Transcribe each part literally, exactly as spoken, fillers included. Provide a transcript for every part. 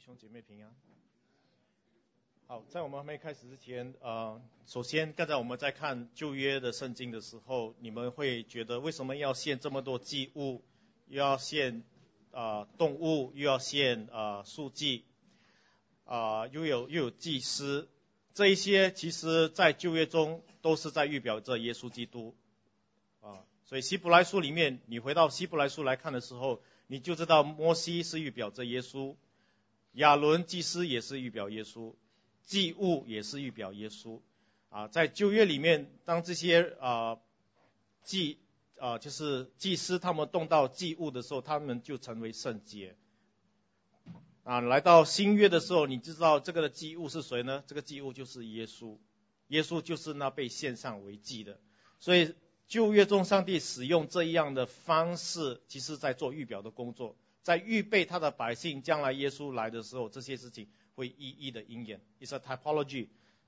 兄姐妹平安。好，在我们还没开始之前，呃，首先刚才我们在看旧约的圣经的时候，你们会觉得为什么要献这么多祭物，又要献呃动物，又要献呃素祭，啊、呃、又有又有祭司，这一些其实在旧约中都是在预表着耶稣基督啊、呃，所以希伯来书里面，你回到希伯来书来看的时候，你就知道摩西是预表着耶稣，亚伦祭司也是预表耶稣，祭物也是预表耶稣啊。在旧约里面，当这些啊祭啊就是祭司他们动到祭物的时候，他们就成为圣洁啊。来到新约的时候，你知道这个的祭物是谁呢？这个祭物就是耶稣，耶稣就是那被献上为祭的。所以旧约中上帝使用这样的方式，其实在做预表的工作，在预备他的百姓将来耶稣来的时候，这些事情会一一的应验。 It's a typology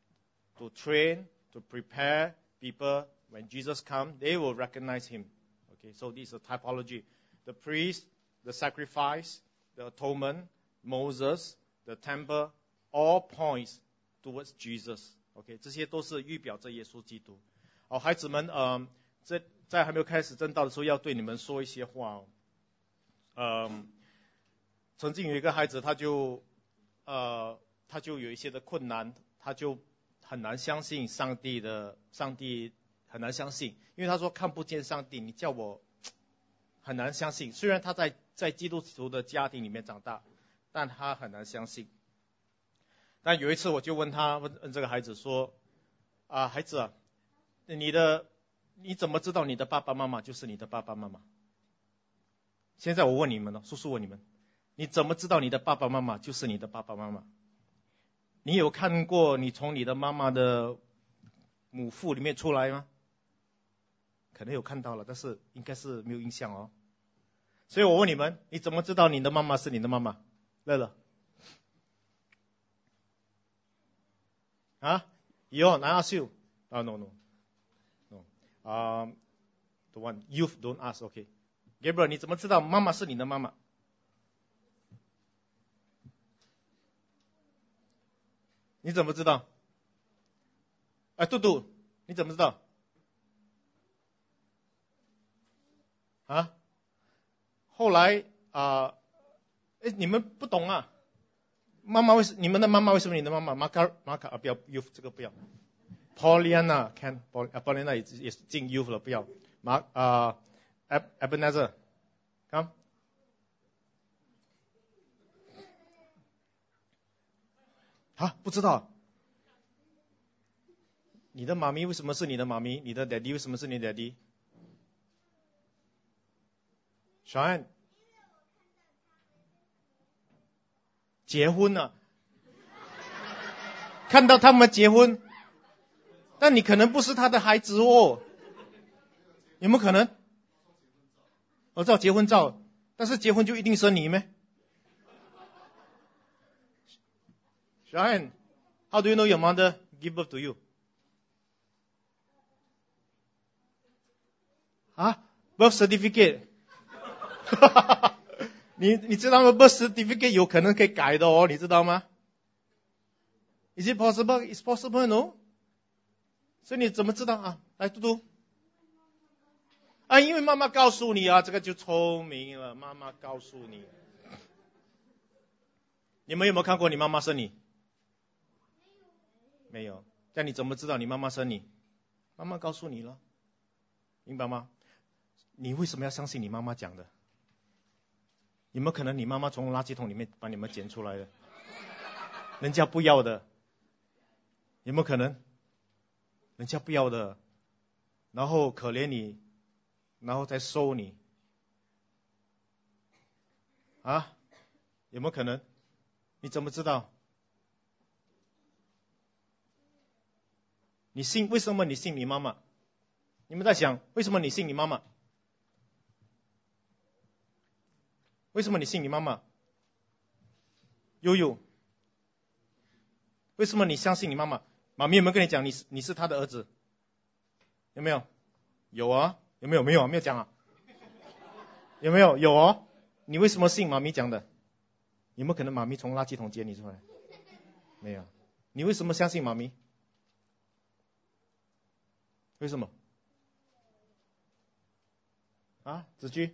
to train, to prepare people when Jesus comes, they will recognize him. Okay, so this is a typology. The priest, the sacrifice, the atonement, Moses, the temple, all points towards Jesus. Okay, 这些都是预表着耶稣基督。好，孩子们，呃，在在还没有开始正道的时候，要对你们说一些话哦。嗯，曾经有一个孩子，他就呃，他就有一些的困难，他就很难相信上帝的，上帝很难相信，因为他说看不见上帝，你叫我很难相信。虽然他在在基督徒的家庭里面长大，但他很难相信。但有一次我就问他，问问这个孩子说，啊，孩子啊，你的你怎么知道你的爸爸妈妈就是你的爸爸妈妈？现在我问你们了，叔叔问你们，你怎么知道你的爸爸妈妈就是你的爸爸妈妈？你有看过你从你的妈妈的母腹里面出来吗？可能有看到了，但是应该是没有印象哦。所以我问你们，你怎么知道你的妈妈是你的妈妈？乐乐啊 ？You, I ask you. Oh, no, no, no. Um, the one youth don't ask. Okay. Gabriel, 你怎么知道妈妈是你的妈妈？你怎么知道？哎，杜杜，你怎么知道？啊？后来啊，哎、呃，你们不懂啊？妈妈为什你们的妈妈为什么你的妈妈？马卡马卡啊，不要 youth 这个不要。Pauliana can Pauliana 也也是进 youth 了，不要。马啊 Ebenezer come。啊，不知道。你的妈咪为什么是你的妈咪？你的 daddy 为什么是你的 daddy？ 小安，结婚了，看到他们结婚，但你可能不是他的孩子哦，有没有可能？我知道结婚照，但是结婚就一定生你咩？小安 ，How do you know your mother give birth to you？ 啊 ，birth certificate 你你知道吗 ？birth certificate 有可能可以改的哦，你知道吗 ？Is it possible? It's possible, no? 所以你怎么知道啊？来，嘟嘟。啊，因为妈妈告诉你啊，这个就聪明了。妈妈告诉你。你们有没有看过你妈妈生你？没有。但你怎么知道你妈妈生你？妈妈告诉你了，明白吗？你为什么要相信你妈妈讲的？有没有可能你妈妈从垃圾桶里面把你们捡出来的？人家不要的，有没有可能？人家不要的，然后可怜你，然后再收你，啊？有没有可能？你怎么知道？你信？为什么你信你妈妈？你们在想，为什么你信你妈妈？为什么你信你妈妈？悠悠，为什么你相信你妈妈？妈咪有没有跟你讲你是你是他的儿子？有没有？有啊，有没有？没有，没有讲啊。有没有？有哦。你为什么信妈咪讲的？ 有没有可能妈咪从垃圾桶捡你出来？没有。你为什么相信妈咪？为什么？啊，子居？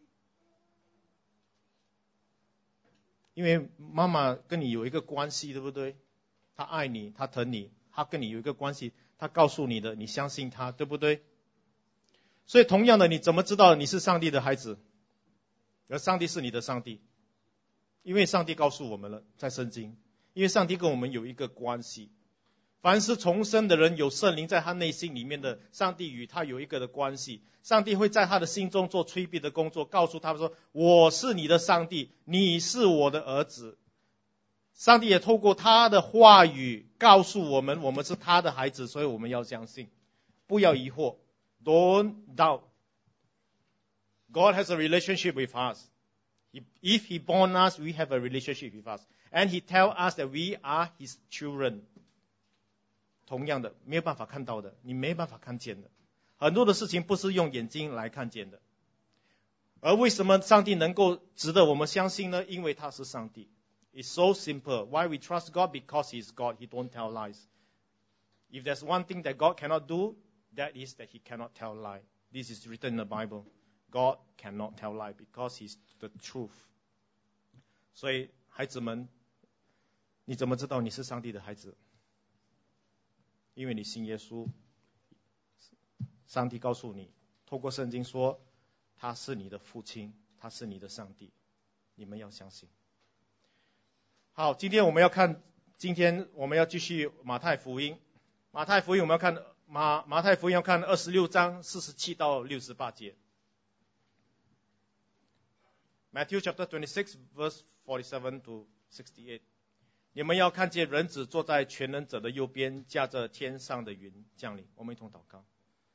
因为妈妈跟你有一个关系，对不对？她爱你，她疼你，她跟你有一个关系，她告诉你的，你相信她，对不对？所以同样的，你怎么知道你是上帝的孩子？而上帝是你的上帝，因为上帝告诉我们了，在圣经，因为上帝跟我们有一个关系。凡是重生的人，有圣灵在他内心里面的，上帝与他有一个的关系。上帝会在他的心中做催逼的工作，告诉他说，我是你的上帝，你是我的儿子。上帝也透过他的话语告诉我们，我们是他的孩子，所以我们要相信，不要疑惑。 Don't doubt. God has a relationship with us. If He born us, we have a relationship with us. And He tells us that we are His children. 同样的，没有办法看到的，你没办法看见的，很多的事情不是用眼睛来看见的。而为什么上帝能够值得我们相信呢？因为他是上帝。It's so simple. Why we trust God? Because He's God. He don't tell lies. If there's one thing that God cannot do, that is that He cannot tell lie. This is written in the Bible. God cannot tell lie because He's the truth. 所以孩子们，你怎么知道你是上帝的孩子？因为你信耶稣，上帝告诉你，透过圣经说，他是你的父亲，他是你的上帝，你们要相信。好，今天我们要看，今天我们要继续马太福音。马太福音我们要看马马太福音要看二十六章四十七到六十八节。Matthew chapter twenty-six, verse forty-seven to sixty-eight。你们要看见人子坐在全能者的右边，驾着天上的云降临。我们一同祷告。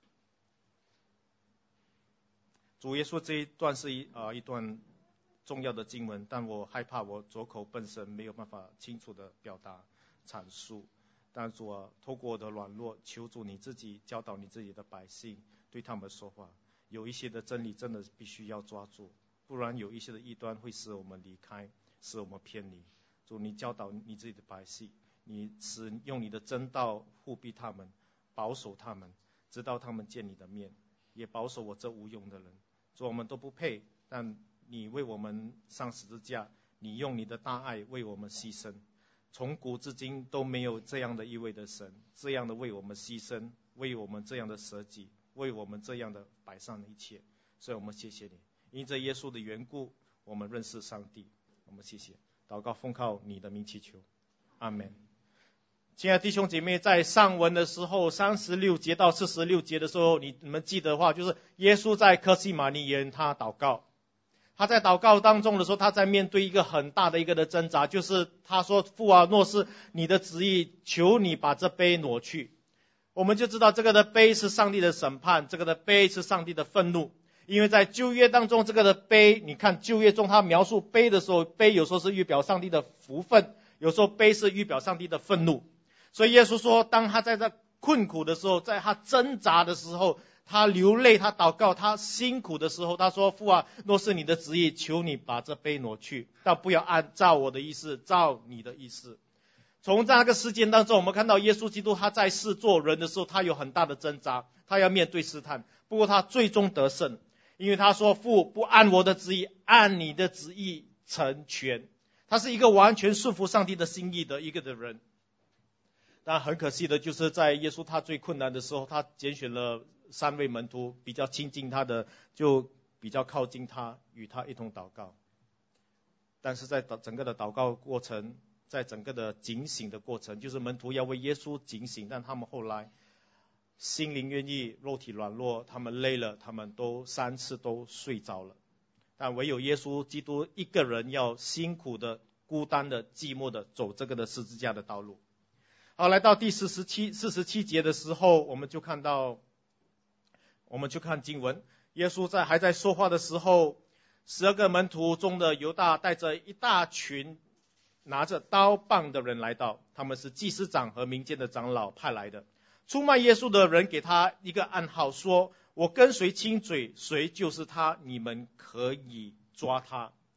主耶稣，这一段是一啊、呃、一段重要的经文，但我害怕我左口笨舌，没有办法清楚的表达阐述。但主啊，透过我的软弱，求主你自己教导你自己的百姓，对他们说话。有一些的真理真的必须要抓住，不然有一些的异端会使我们离开，使我们偏离。主，你教导你自己的百姓，你使用你的真道护庇他们，保守他们，直到他们见你的面，也保守我这无用的人。主，我们都不配，但你为我们上十字架，你用你的大爱为我们牺牲。从古至今都没有这样的一位的神，这样的为我们牺牲，为我们这样的舍己，为我们这样的摆上了一切。所以我们谢谢你，因着耶稣的缘故，我们认识上帝。我们谢谢。祷告奉靠你的名祈求，阿们。亲爱的弟兄姐妹，在上文的时候，三十六节到四十六节的时候，你们记得的话，就是耶稣在客西马尼园他祷告。他在祷告当中的时候，他在面对一个很大的一个的挣扎，就是他说，父啊，若是你的旨意，求你把这杯挪去。我们就知道这个的杯是上帝的审判，这个的杯是上帝的愤怒。因为在旧约当中，这个的杯，你看旧约中他描述杯的时候，杯有时候是预表上帝的福分，有时候杯是预表上帝的愤怒。所以耶稣说，当他在这困苦的时候，在他挣扎的时候，他流泪，他祷告，他辛苦的时候，他说，父啊，若是你的旨意，求你把这杯挪去，但不要按照我的意思，照你的意思。从这个事件当中，我们看到耶稣基督他在世做人的时候，他有很大的挣扎，他要面对试探，不过他最终得胜。因为他说，父，不按我的旨意，按你的旨意成全。他是一个完全顺服上帝的心意的一个的人。但很可惜的就是在耶稣他最困难的时候，他拣选了三位门徒，比较亲近他的，就比较靠近他，与他一同祷告。但是在整个的祷告过程，在整个的警醒的过程，就是门徒要为耶稣警醒，但他们后来心灵愿意，肉体软弱，他们累了，他们都三次都睡着了。但唯有耶稣基督一个人要辛苦的、孤单的、寂寞的走这个的十字架的道路。好，来到第四十七、四十七节的时候，我们就看到，我们就看经文，耶稣在还在说话的时候，十二个门徒中的犹大带着一大群拿着刀棒的人来到，他们是祭司长和民间的长老派来的。出卖耶稣的人给他一个暗号，说，我跟谁亲嘴，谁就是他，你们可以抓他。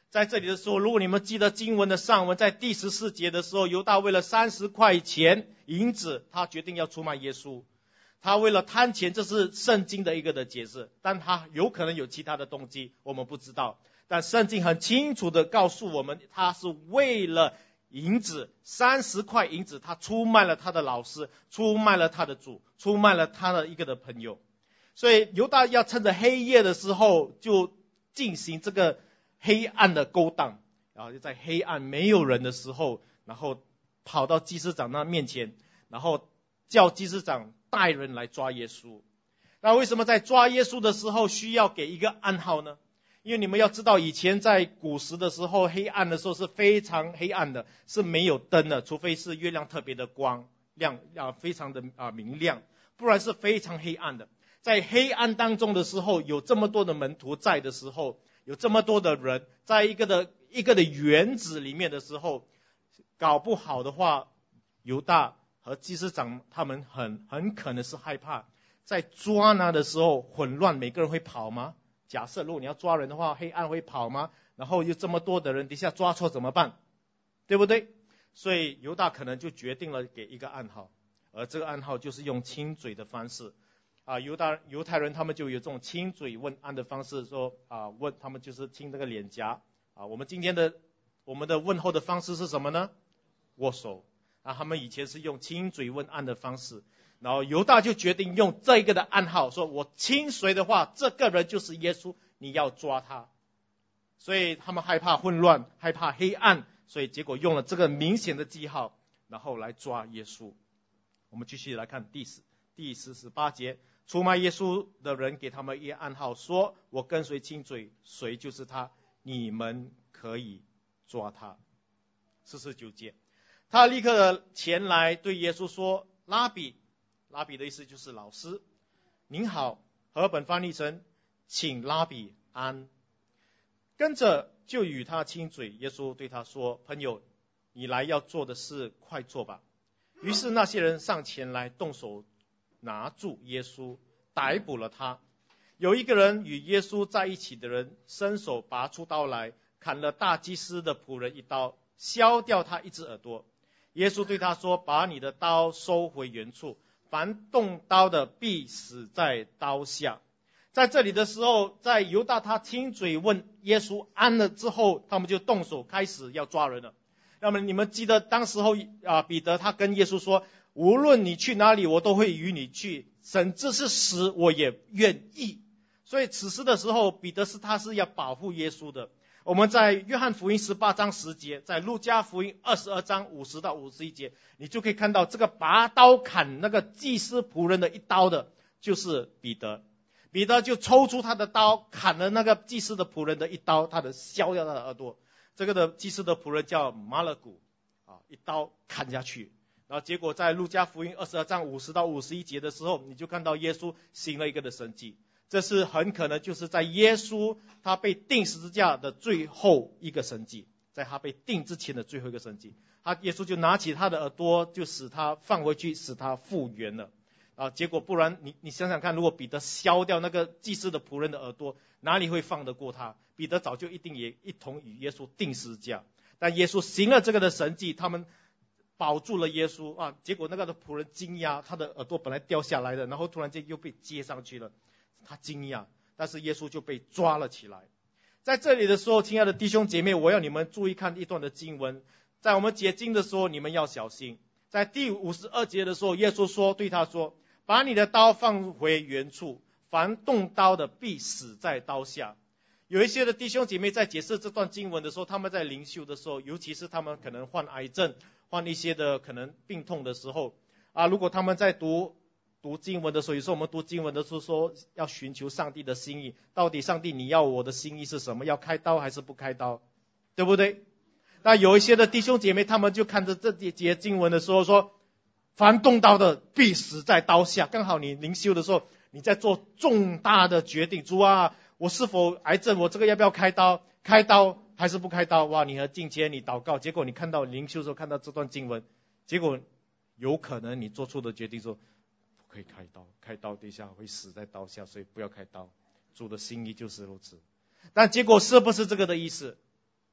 在这里的时候，如果你们记得经文的上文，在第十四节的时候，犹大为了三十块钱银子，他决定要出卖耶稣。他为了贪钱，这是圣经的一个的解释，但他有可能有其他的动机，我们不知道。但圣经很清楚的告诉我们，他是为了银子，三十块银子，他出卖了他的老师，出卖了他的主，出卖了他的一个的朋友。所以犹大要趁着黑夜的时候，就进行这个黑暗的勾当，然后就在黑暗没有人的时候，然后跑到祭司长那面前，然后叫祭司长带人来抓耶稣。那为什么在抓耶稣的时候需要给一个暗号呢？因为你们要知道，以前在古时的时候，黑暗的时候是非常黑暗的，是没有灯的，除非是月亮特别的光亮啊，非常的啊明亮，不然是非常黑暗的。在黑暗当中的时候，有这么多的门徒在的时候，有这么多的人在一个的一个的园子里面的时候，搞不好的话，犹大和祭司长他们很很可能是害怕，在抓拿的时候混乱，每个人会跑吗？假设如果你要抓人的话，黑暗会跑吗？然后有这么多的人，底下抓错怎么办？对不对？所以犹大可能就决定了给一个暗号，而这个暗号就是用亲嘴的方式。啊，犹大犹太人他们就有这种亲嘴问安的方式，说啊问他们就是亲这个脸颊啊。我们今天的我们的问候的方式是什么呢？握手啊，他们以前是用亲嘴问安的方式，然后犹大就决定用这个的暗号，说我亲谁的话，这个人就是耶稣，你要抓他。所以他们害怕混乱，害怕黑暗，所以结果用了这个明显的记号，然后来抓耶稣。我们继续来看第十第四十八节。出卖耶稣的人给他们一个暗号，说我跟谁亲嘴，谁就是他，你们可以抓他。四十九节，他立刻前来对耶稣说，拉比，拉比的意思就是老师，您好，和本翻译成请拉比安。跟着就与他亲嘴，耶稣对他说，朋友，你来要做的事快做吧。于是那些人上前来动手拿住耶稣，逮捕了他。有一个人与耶稣在一起的人伸手拔出刀来，砍了大祭司的仆人一刀，削掉他一只耳朵。耶稣对他说，把你的刀收回原处，凡动刀的必死在刀下。在这里的时候，在犹大他亲嘴问耶稣安了之后，他们就动手开始要抓人了。那么你们记得当时候啊，彼得他跟耶稣说，无论你去哪里，我都会与你去，甚至是死我也愿意。所以此时的时候，彼得是他是要保护耶稣的。我们在约翰福音十八章十节，在路加福音二十二章五十到五十一节，你就可以看到这个拔刀砍那个祭司仆人的一刀的，就是彼得。彼得就抽出他的刀，砍了那个祭司的仆人的一刀，他的削掉他的耳朵。这个的祭司的仆人叫马勒古啊，一刀砍下去。然后结果在路加福音二十二章五十到五十一节的时候，你就看到耶稣行了一个的神迹。这是很可能就是在耶稣他被钉十字架的最后一个神迹，在他被钉之前的最后一个神迹。他耶稣就拿起他的耳朵，就使他放回去，使他复原了。啊，结果不然你你想想看，如果彼得削掉那个祭司的仆人的耳朵，哪里会放得过他？彼得早就一定也一同与耶稣钉十字架。但耶稣行了这个的神迹，他们保住了耶稣啊！结果那个的仆人惊讶，他的耳朵本来掉下来的，然后突然间又被接上去了，他惊讶，但是耶稣就被抓了起来。在这里的时候，亲爱的弟兄姐妹，我要你们注意看一段的经文，在我们解经的时候，你们要小心。在第五十二节的时候，耶稣说对他说，把你的刀放回原处，凡动刀的必死在刀下。有一些的弟兄姐妹在解释这段经文的时候，他们在灵修的时候，尤其是他们可能患癌症，患一些的可能病痛的时候啊，如果他们在读读经文的时候，有时候我们读经文的时候说要寻求上帝的心意，到底上帝你要我的心意是什么？要开刀还是不开刀？对不对？那有一些的弟兄姐妹，他们就看着这节经文的时候说，凡动刀的必死在刀下。刚好你灵修的时候，你在做重大的决定，主啊，我是否癌症，我这个要不要开刀？开刀还是不开刀？哇，你和敬虔，你祷告，结果你看到灵修的时候看到这段经文，结果有可能你做出的决定说，不可以开刀，开刀等一下会死在刀下，所以不要开刀。主的心意就是如此。但结果是不是这个的意思？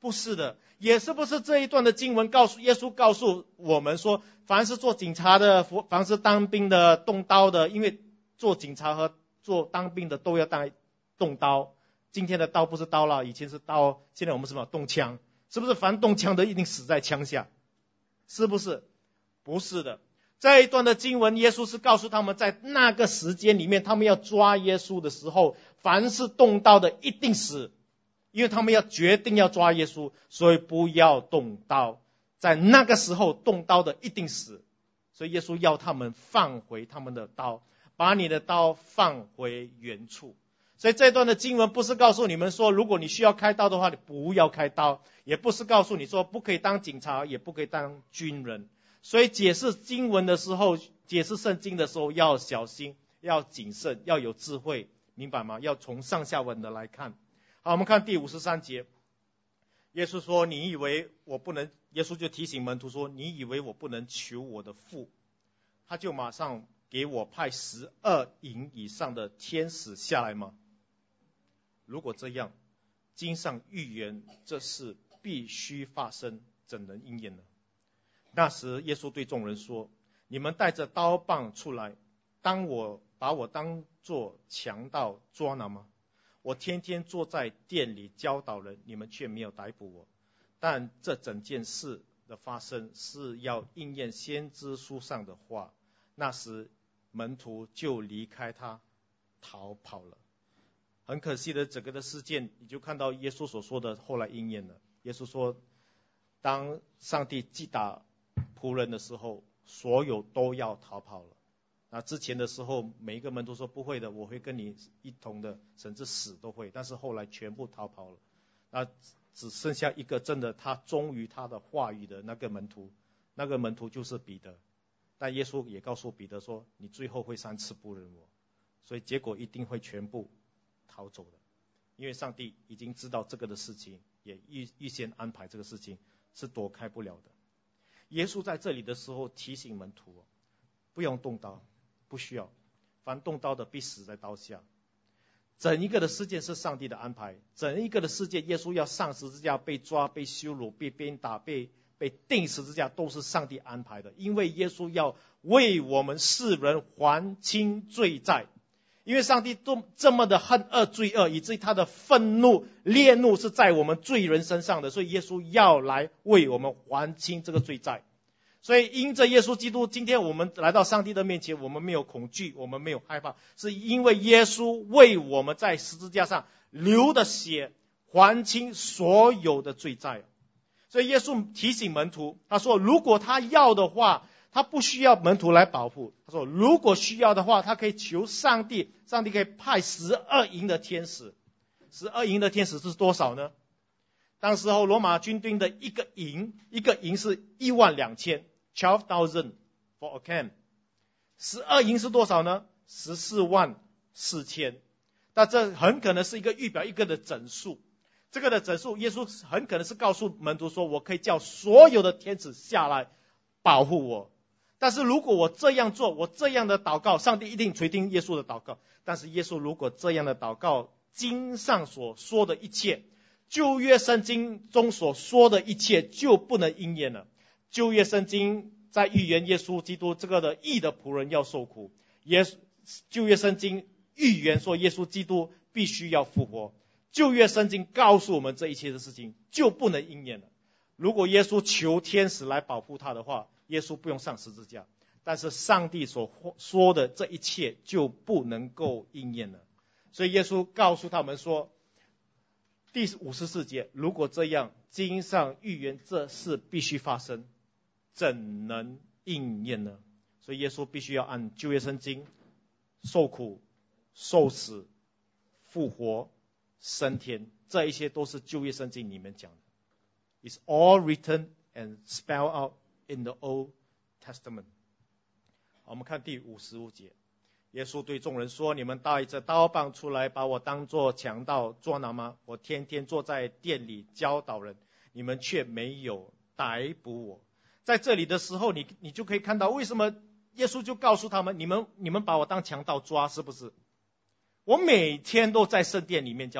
不是的，也是不是这一段的经文告诉耶稣告诉我们说，凡是做警察的，凡是当兵的、动刀的，因为做警察和做当兵的都要当动刀。今天的刀不是刀了，以前是刀，现在我们什么动枪？是不是凡动枪的一定死在枪下？是不是？不是的。这一段的经文，耶稣是告诉他们，在那个时间里面，他们要抓耶稣的时候，凡是动刀的一定死。因为他们要决定要抓耶稣，所以不要动刀。在那个时候动刀的一定死，所以耶稣要他们放回他们的刀，把你的刀放回原处。所以这段的经文不是告诉你们说，如果你需要开刀的话，你不要开刀，也不是告诉你说不可以当警察，也不可以当军人。所以解释经文的时候，解释圣经的时候要小心，要谨慎，要有智慧，明白吗？要从上下文的来看。好，我们看第五十三节，耶稣说，你以为我不能，耶稣就提醒门徒说，你以为我不能求我的父，他就马上给我派十二营以上的天使下来吗？如果这样，经上预言这事必须发生，怎能应验呢？那时耶稣对众人说，你们带着刀棒出来，当我把我当作强盗捉拿吗？我天天坐在店里教导人，你们却没有逮捕我。但这整件事的发生是要应验先知书上的话。那时门徒就离开他，逃跑了。很可惜的，整个的事件你就看到耶稣所说的后来应验了。耶稣说，当上帝击打仆人的时候，所有都要逃跑了。那之前的时候，每一个门徒说不会的，我会跟你一同的，甚至死都会。但是后来全部逃跑了，那只剩下一个真的他忠于他的话语的那个门徒，那个门徒就是彼得。但耶稣也告诉彼得说，你最后会三次不认我，所以结果一定会全部逃走的。因为上帝已经知道这个的事情，也预预先安排这个事情，是躲开不了的。耶稣在这里的时候提醒门徒，不用动刀，不需要，凡动刀的必死在刀下。整一个的事件是上帝的安排，整一个的事件，耶稣要上十字架，被抓、被羞辱、被鞭打、被被钉十字架，都是上帝安排的。因为耶稣要为我们世人还清罪债，因为上帝都这么的恨恶罪恶，以至于他的愤怒、烈怒是在我们罪人身上的，所以耶稣要来为我们还清这个罪债。所以因着耶稣基督，今天我们来到上帝的面前，我们没有恐惧，我们没有害怕，是因为耶稣为我们在十字架上流的血还清所有的罪债。所以耶稣提醒门徒，他说如果他要的话，他不需要门徒来保护。他说如果需要的话，他可以求上帝，上帝可以派十二营的天使。十二营的天使是多少呢？当时候罗马军队的一个营，一个营是一万两千 twelve thousand for a camp。 十二营是多少呢？十四万四千。那这很可能是一个预表一个的整数。这个的整数，耶稣很可能是告诉门徒说，我可以叫所有的天使下来保护我。但是如果我这样做，我这样的祷告，上帝一定垂听耶稣的祷告。但是耶稣如果这样的祷告，经上所说的一切，旧约圣经中所说的一切就不能应验了。旧约圣经在预言耶稣基督这个的义的仆人要受苦，耶旧约圣经预言说耶稣基督必须要复活，旧约圣经告诉我们这一切的事情就不能应验了。如果耶稣求天使来保护他的话，耶稣不用上十字架，但是上帝所说的这一切就不能够应验了。所以耶稣告诉他们说，第五十四节，如果这样，经上预言这事必须发生，怎能应验呢？所以耶稣必须要按旧约圣经受苦、受死、复活、升天，这一些都是旧约圣经里面讲的。It's all written and spelled out in the Old Testament。 我们看第五十五节，耶稣对众人说，你们带着刀棒出来，把我当作强盗捉拿吗？我天天坐在店里教导人，你们却没有逮捕我。在这里的时候，你你就可以看到为什么耶稣就告诉他们，你们你们把我当强盗抓，是不是？我每天都在圣殿里面教导，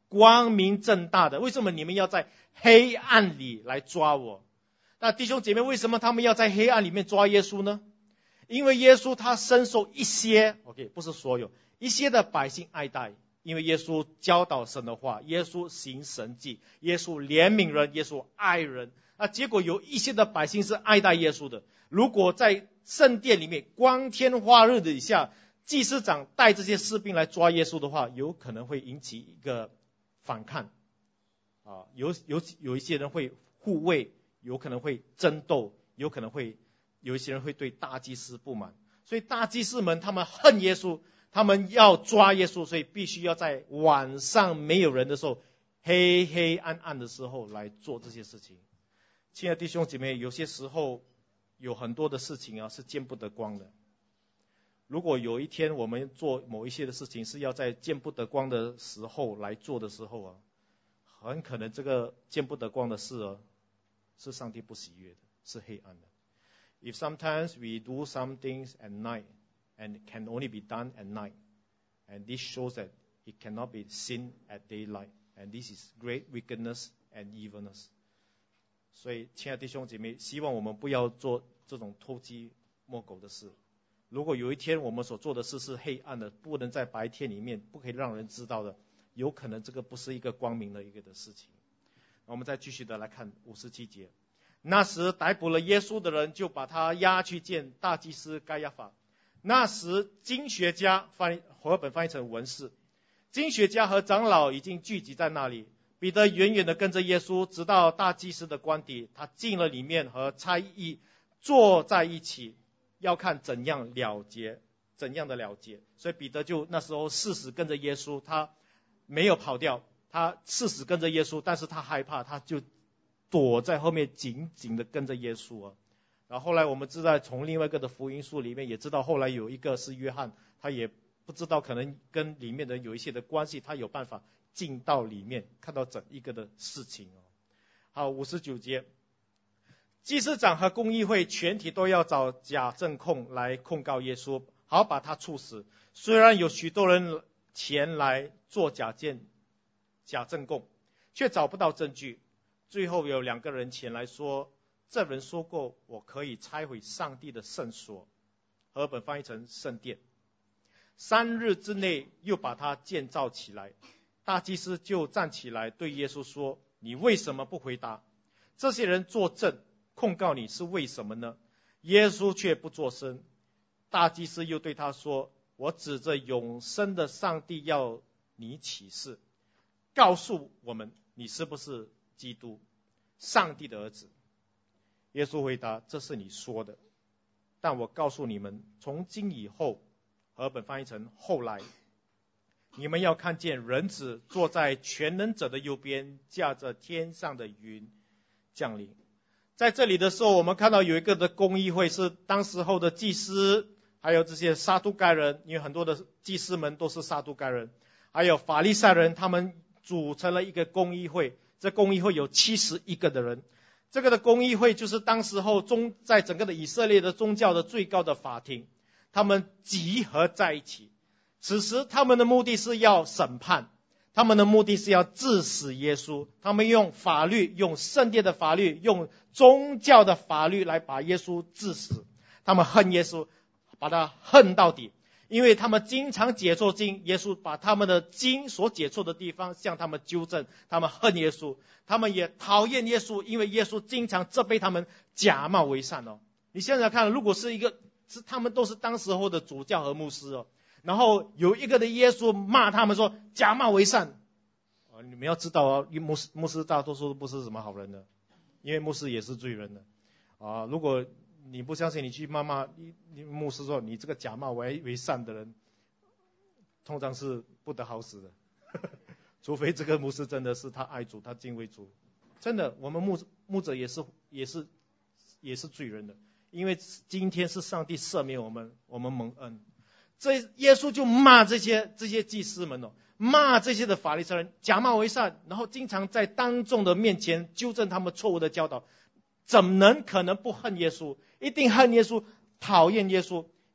光明正大的，为什么你们要在黑暗里来抓我？那弟兄姐妹，为什么他们要在黑暗里面抓耶稣呢？因为耶稣他深受一些 OK 不是所有一些的百姓爱戴，因为耶稣教导神的话，耶稣行神迹，耶稣怜悯人，耶稣爱人。那结果有一些的百姓是爱戴耶稣的，如果在圣殿里面光天化日底下，祭司长带这些士兵来抓耶稣的话，有可能会引起一个反抗啊，有有有一些人会护卫，有可能会争斗，有可能会有一些人会对大祭司不满，所以大祭司们他们恨耶稣，他们要抓耶稣，所以必须要在晚上没有人的时候，黑黑暗暗的时候来做这些事情。亲爱的弟兄姐妹，有些时候有很多的事情啊是见不得光的。如果有一天我们做某一些的事情是要在见不得光的时候来做的时候啊，很可能这个见不得光的事啊是上帝不喜悦的，是黑暗的。If sometimes we do some things at night and can only be done at night, and this shows that it cannot be seen at daylight, and this is great wickedness and evilness. 所以亲爱的弟兄姐妹，希望我们不要做这种偷鸡摸狗的事。如果有一天我们所做的事是黑暗的，不能在白天里面，不可以让人知道的，有可能这个不是一个光明的一个的事情。我们再继续的来看五十七节。那时逮捕了耶稣的人就把他押去见大祭司该亚法。那时经学家翻和合本翻译成文士，经学家和长老已经聚集在那里。彼得远远的跟着耶稣，直到大祭司的官邸，他进了里面，和差役坐在一起，要看怎样了结，怎样的了结。所以彼得就那时候誓死跟着耶稣，他没有跑掉，他誓死跟着耶稣，但是他害怕，他就躲在后面紧紧的跟着耶稣啊。然后后来我们知道，从另外一个的福音书里面也知道，后来有一个是约翰，他也不知道可能跟里面的有一些的关系，他有办法进到里面看到整一个的事情哦。好，五十九节，祭司长和公议会全体都要找假证控来控告耶稣，好把他处死。虽然有许多人前来做假见假证供，却找不到证据。最后有两个人前来说，这人说过我可以拆毁上帝的圣所，和合本翻译成圣殿，三日之内又把它建造起来。大祭司就站起来对耶稣说，你为什么不回答？这些人作证控告你是为什么呢？耶稣却不作声。大祭司又对他说，我指着永生的上帝要你起誓，告诉我们你是不是基督，上帝的儿子。耶稣回答，这是你说的，但我告诉你们，从今以后，和合本翻译成后来，你们要看见人子坐在全能者的右边，驾着天上的云降临。在这里的时候，我们看到有一个的公议会，是当时候的祭司，还有这些撒都该人，因为很多的祭司们都是撒都该人，还有法利赛人，他们组成了一个公议会。这公议会有七十一个的人，这个的公议会就是当时候中在整个的以色列的宗教的最高的法庭，他们集合在一起。此时他们的目的是要审判，他们的目的是要治死耶稣，他们用法律，用圣殿的法律，用宗教的法律来把耶稣治死。他们恨耶稣，把他恨到底，因为他们经常解错经，耶稣把他们的经所解错的地方向他们纠正，他们恨耶稣。他们也讨厌耶稣，因为耶稣经常责备他们假冒为善哦。你现在看，如果是一个是他们都是当时候的主教和牧师哦，然后有一个的耶稣骂他们说假冒为善，哦，你们要知道哦，牧师牧师大多数都不是什么好人的，因为牧师也是罪人的啊。如果你不相信，你去骂骂你牧师说你这个假冒为为善的人，通常是不得好死的，除非这个牧师真的是他爱主，他敬畏主。真的，我们牧牧者也是也是也是罪人的，因为今天是上帝赦免我们，我们蒙恩。这耶稣就骂这些这些祭司们哦，骂这些的法利赛人假冒为善，然后经常在当众的面前纠正他们错误的教导。怎能可能不恨耶稣？一定恨耶稣，讨厌耶稣，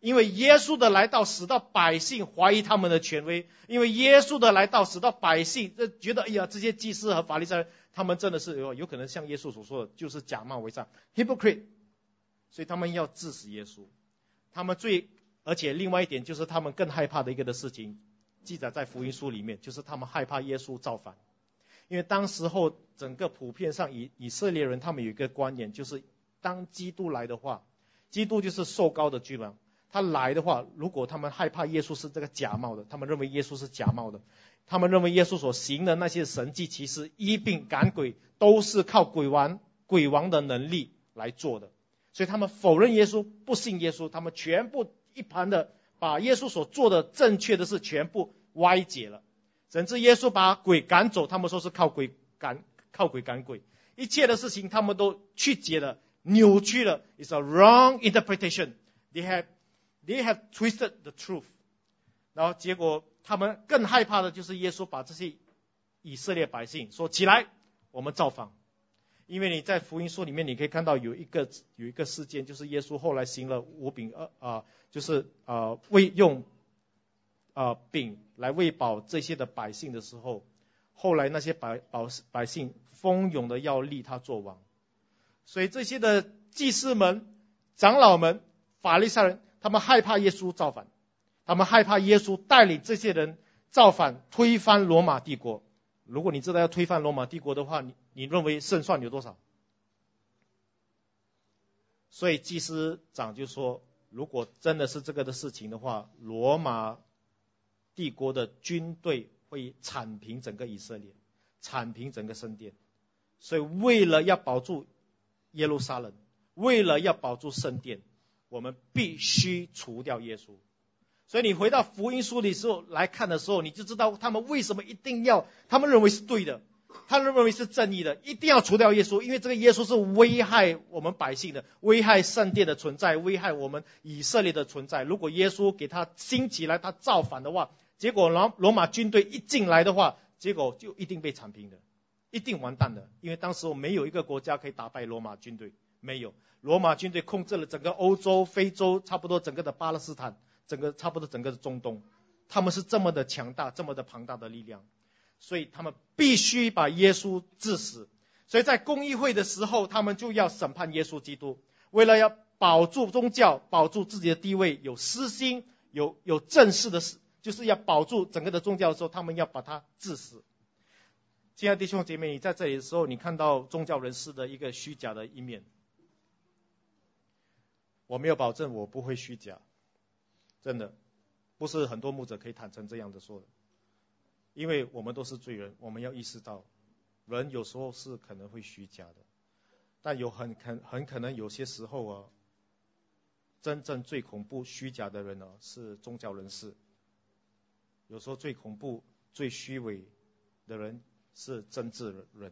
因为耶稣的来到使到百姓怀疑他们的权威，因为耶稣的来到使到百姓觉得，哎呀，这些祭司和法利赛人他们真的是有有可能像耶稣所说的，就是假冒伪善 hypocrite， 所以他们要治死耶稣。他们最而且另外一点就是他们更害怕的一个的事情，记载在福音书里面，就是他们害怕耶稣造反。因为当时候整个普遍上以以色列人他们有一个观念，就是当基督来的话，基督就是受膏的君王，他来的话，如果他们害怕耶稣是这个假冒的，他们认为耶稣是假冒的，他们认为耶稣所行的那些神迹奇事医病赶鬼都是靠鬼王鬼王的能力来做的，所以他们否认耶稣，不信耶稣，他们全部一盘的把耶稣所做的正确的事全部歪解了，甚至耶稣把鬼赶走，他们说是靠鬼赶靠鬼赶鬼，一切的事情他们都曲解了，扭曲了。 It's a wrong interpretation. They have, they have twisted the truth. 然后结果他们更害怕的就是耶稣把这些以色列百姓说起来，我们造访。因为你在福音书里面你可以看到有一个有一个事件，就是耶稣后来行了五饼二啊、呃，就是呃为用呃饼来喂饱这些的百姓的时候，后来那些百百百姓蜂拥的要立他做王，所以这些的祭司们、长老们、法利赛人，他们害怕耶稣造反，他们害怕耶稣带领这些人造反，推翻罗马帝国。如果你知道要推翻罗马帝国的话，你你认为胜算有多少？所以祭司长就说，如果真的是这个的事情的话，罗马帝国的军队会铲平整个以色列，铲平整个圣殿。所以为了要保住耶路撒冷，为了要保住圣殿，我们必须除掉耶稣。所以你回到福音书的时候来看的时候，你就知道他们为什么一定要，他们认为是对的，他们认为是正义的，一定要除掉耶稣，因为这个耶稣是危害我们百姓的，危害圣殿的存在，危害我们以色列的存在。如果耶稣给他兴起来，他造反的话，结果罗马军队一进来的话，结果就一定被铲平的，一定完蛋的。因为当时我没有一个国家可以打败罗马军队，没有。罗马军队控制了整个欧洲、非洲，差不多整个的巴勒斯坦，整个差不多整个的中东，他们是这么的强大，这么的庞大的力量，所以他们必须把耶稣治死。所以在公议会的时候，他们就要审判耶稣基督，为了要保住宗教，保住自己的地位，有私心，有有正式的事，就是要保住整个的宗教的时候，他们要把他治死。亲爱的弟兄姐妹，你在这里的时候，你看到宗教人士的一个虚假的一面，我没有保证我不会虚假，真的不是很多牧者可以坦诚这样的说的，因为我们都是罪人，我们要意识到人有时候是可能会虚假的，但有很可很可能有些时候啊，真正最恐怖虚假的人呢、啊、是宗教人士，有时候最恐怖最虚伪的人是政治人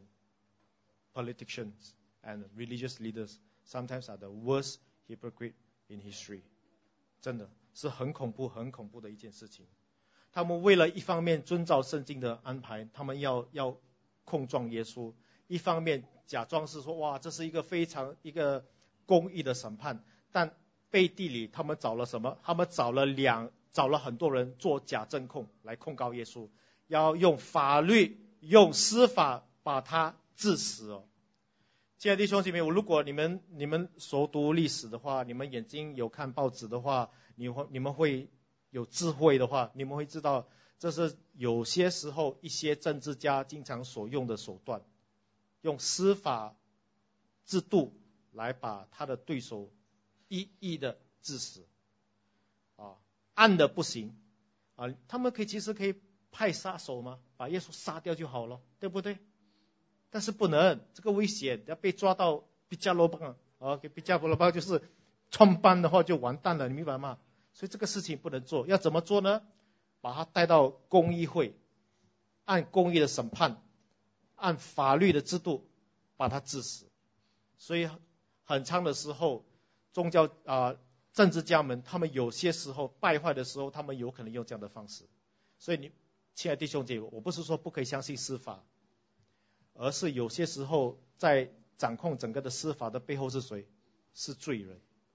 politicians and religious leaders sometimes are the worst hypocrite in history， 真的是很恐怖很恐怖的一件事情。他们为了一方面遵照圣经的安排，他们要要控状耶稣，一方面假装是说哇这是一个非常一个公义的审判，但背地里他们找了什么？他们找了两找了很多人做假证控来控告耶稣，要用法律用司法把他治死哦。亲爱的弟兄姐妹，如果你们你们熟读历史的话，你们眼睛有看报纸的话，你会你们会有智慧的话，你们会知道这是有些时候一些政治家经常所用的手段，用司法制度来把他的对手一一的致死啊，暗的不行啊，他们可以其实可以派杀手吗？把耶稣杀掉就好了，对不对？但是不能，这个危险，要被抓到比加罗邦啊，给比加罗邦就是创办的话就完蛋了，你明白吗？所以这个事情不能做，要怎么做呢？把他带到公议会，按公义的审判，按法律的制度把他治死。所以很长的时候，宗教啊、呃、政治家们，他们有些时候败坏的时候，他们有可能用这样的方式。所以你亲爱的弟兄姐妹，我不是说不可以相信司法，而是有些时候在掌控整个的司法的背后是谁？是罪人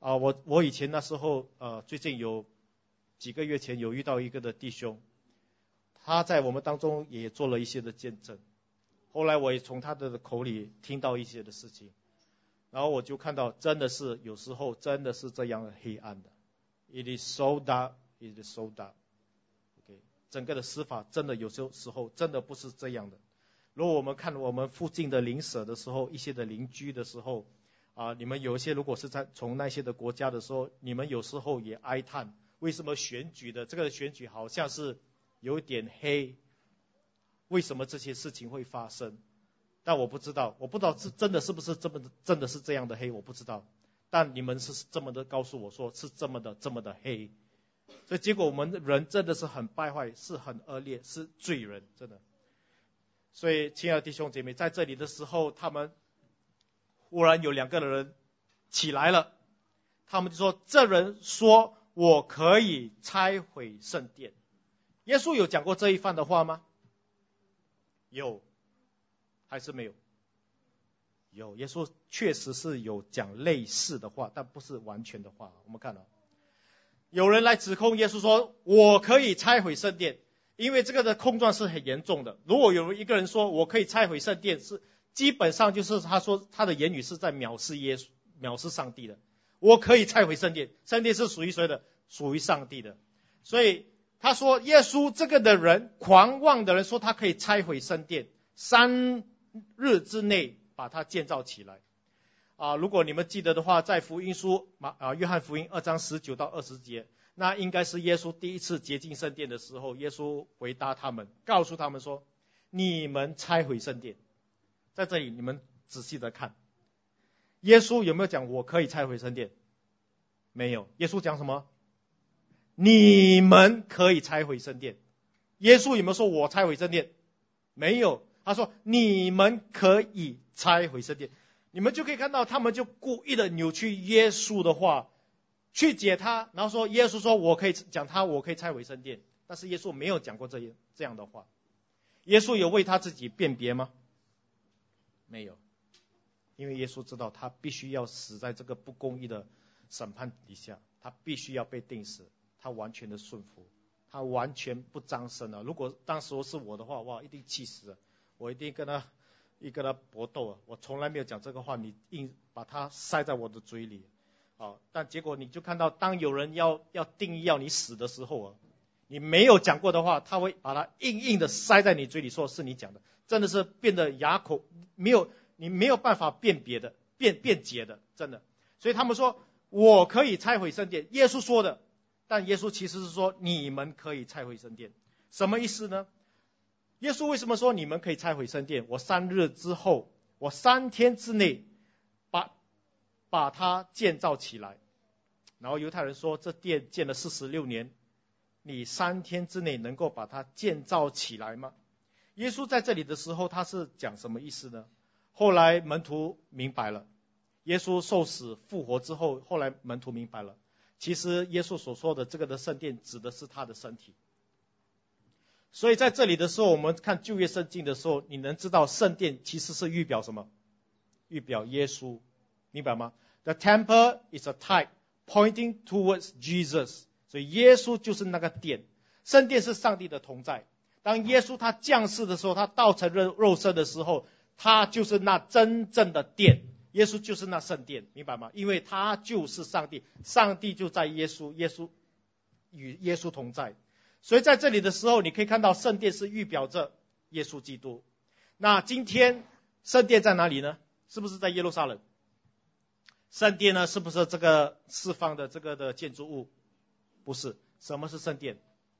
啊，我我以前那时候呃，最近有几个月前有遇到一个的弟兄，他在我们当中也做了一些的见证。后来我也从他的口里听到一些的事情，然后我就看到真的是有时候真的是这样的黑暗的。It is so dark, it is so dark。Okay, 整个的司法真的有些时候真的不是这样的。如果我们看我们附近的邻舍的时候，一些的邻居的时候，啊，你们有一些如果是在从那些的国家的时候，你们有时候也哀叹，为什么选举的这个选举好像是有点黑？为什么这些事情会发生？但我不知道，我不知道是真的是不是这么的，真的是这样的黑，我不知道。但你们是这么的告诉我说是这么的这么的黑，所以结果我们人真的是很败坏，是很恶劣，是罪人，真的。所以亲爱的弟兄姐妹，在这里的时候，他们忽然有两个人起来了，他们就说：这人说我可以拆毁圣殿。耶稣有讲过这一番的话吗？有还是没有？有，耶稣确实是有讲类似的话，但不是完全的话。我们看到有人来指控耶稣说我可以拆毁圣殿，因为这个的控状是很严重的。如果有一个人说我可以拆毁圣殿，是基本上就是他说他的言语是在藐视耶稣，藐视上帝的。我可以拆毁圣殿，圣殿是属于谁的？属于上帝的。所以他说耶稣这个的人，狂妄的人说他可以拆毁圣殿，三日之内把它建造起来。啊，如果你们记得的话，在福音书马啊约翰福音二章十九到二十节，那应该是耶稣第一次洁净圣殿的时候，耶稣回答他们，告诉他们说：你们拆毁圣殿。在这里你们仔细的看，耶稣有没有讲我可以拆毁圣殿？没有。耶稣讲什么？你们可以拆毁圣殿。耶稣有没有说我拆毁圣殿？没有。他说你们可以拆毁圣殿。你们就可以看到他们就故意的扭曲耶稣的话去解他，然后说耶稣说我可以讲他我可以拆毁圣殿，但是耶稣没有讲过这样这样的话。耶稣有为他自己辨别吗？没有。因为耶稣知道他必须要死在这个不公义的审判底下，他必须要被定死，他完全的顺服，他完全不张声了。如果当时是我的话，哇，一定气死了，我一定跟他一跟他搏斗啊！我从来没有讲这个话，你硬把它塞在我的嘴里，啊！但结果你就看到，当有人要要定义要你死的时候啊，你没有讲过的话，他会把它硬硬的塞在你嘴里，说是你讲的，真的是变得哑口没有，你没有办法辨别的、辩辩解的，真的。所以他们说我可以拆毁圣殿，耶稣说的，但耶稣其实是说你们可以拆毁圣殿，什么意思呢？耶稣为什么说你们可以拆毁圣殿？我三日之后，我三天之内把把它建造起来。然后犹太人说这殿建了四十六年，你三天之内能够把它建造起来吗？耶稣在这里的时候他是讲什么意思呢？后来门徒明白了，耶稣受死复活之后，后来门徒明白了，其实耶稣所说的这个的圣殿指的是他的身体。所以在这里的时候，我们看旧约圣经的时候，你能知道圣殿其实是预表什么？预表耶稣，明白吗？ The temple is a type pointing towards Jesus， 所以耶稣就是那个殿，圣殿是上帝的同在。当耶稣他降世的时候，他道成肉身的时候，他就是那真正的殿，耶稣就是那圣殿，明白吗？因为他就是上帝，上帝就在耶稣，耶稣与耶稣同在。所以在这里的时候，你可以看到圣殿是预表着耶稣基督。那今天圣殿在哪里呢？是不是在耶路撒冷？圣殿呢，是不是这个四方的这个的建筑物？不是。什么是圣殿？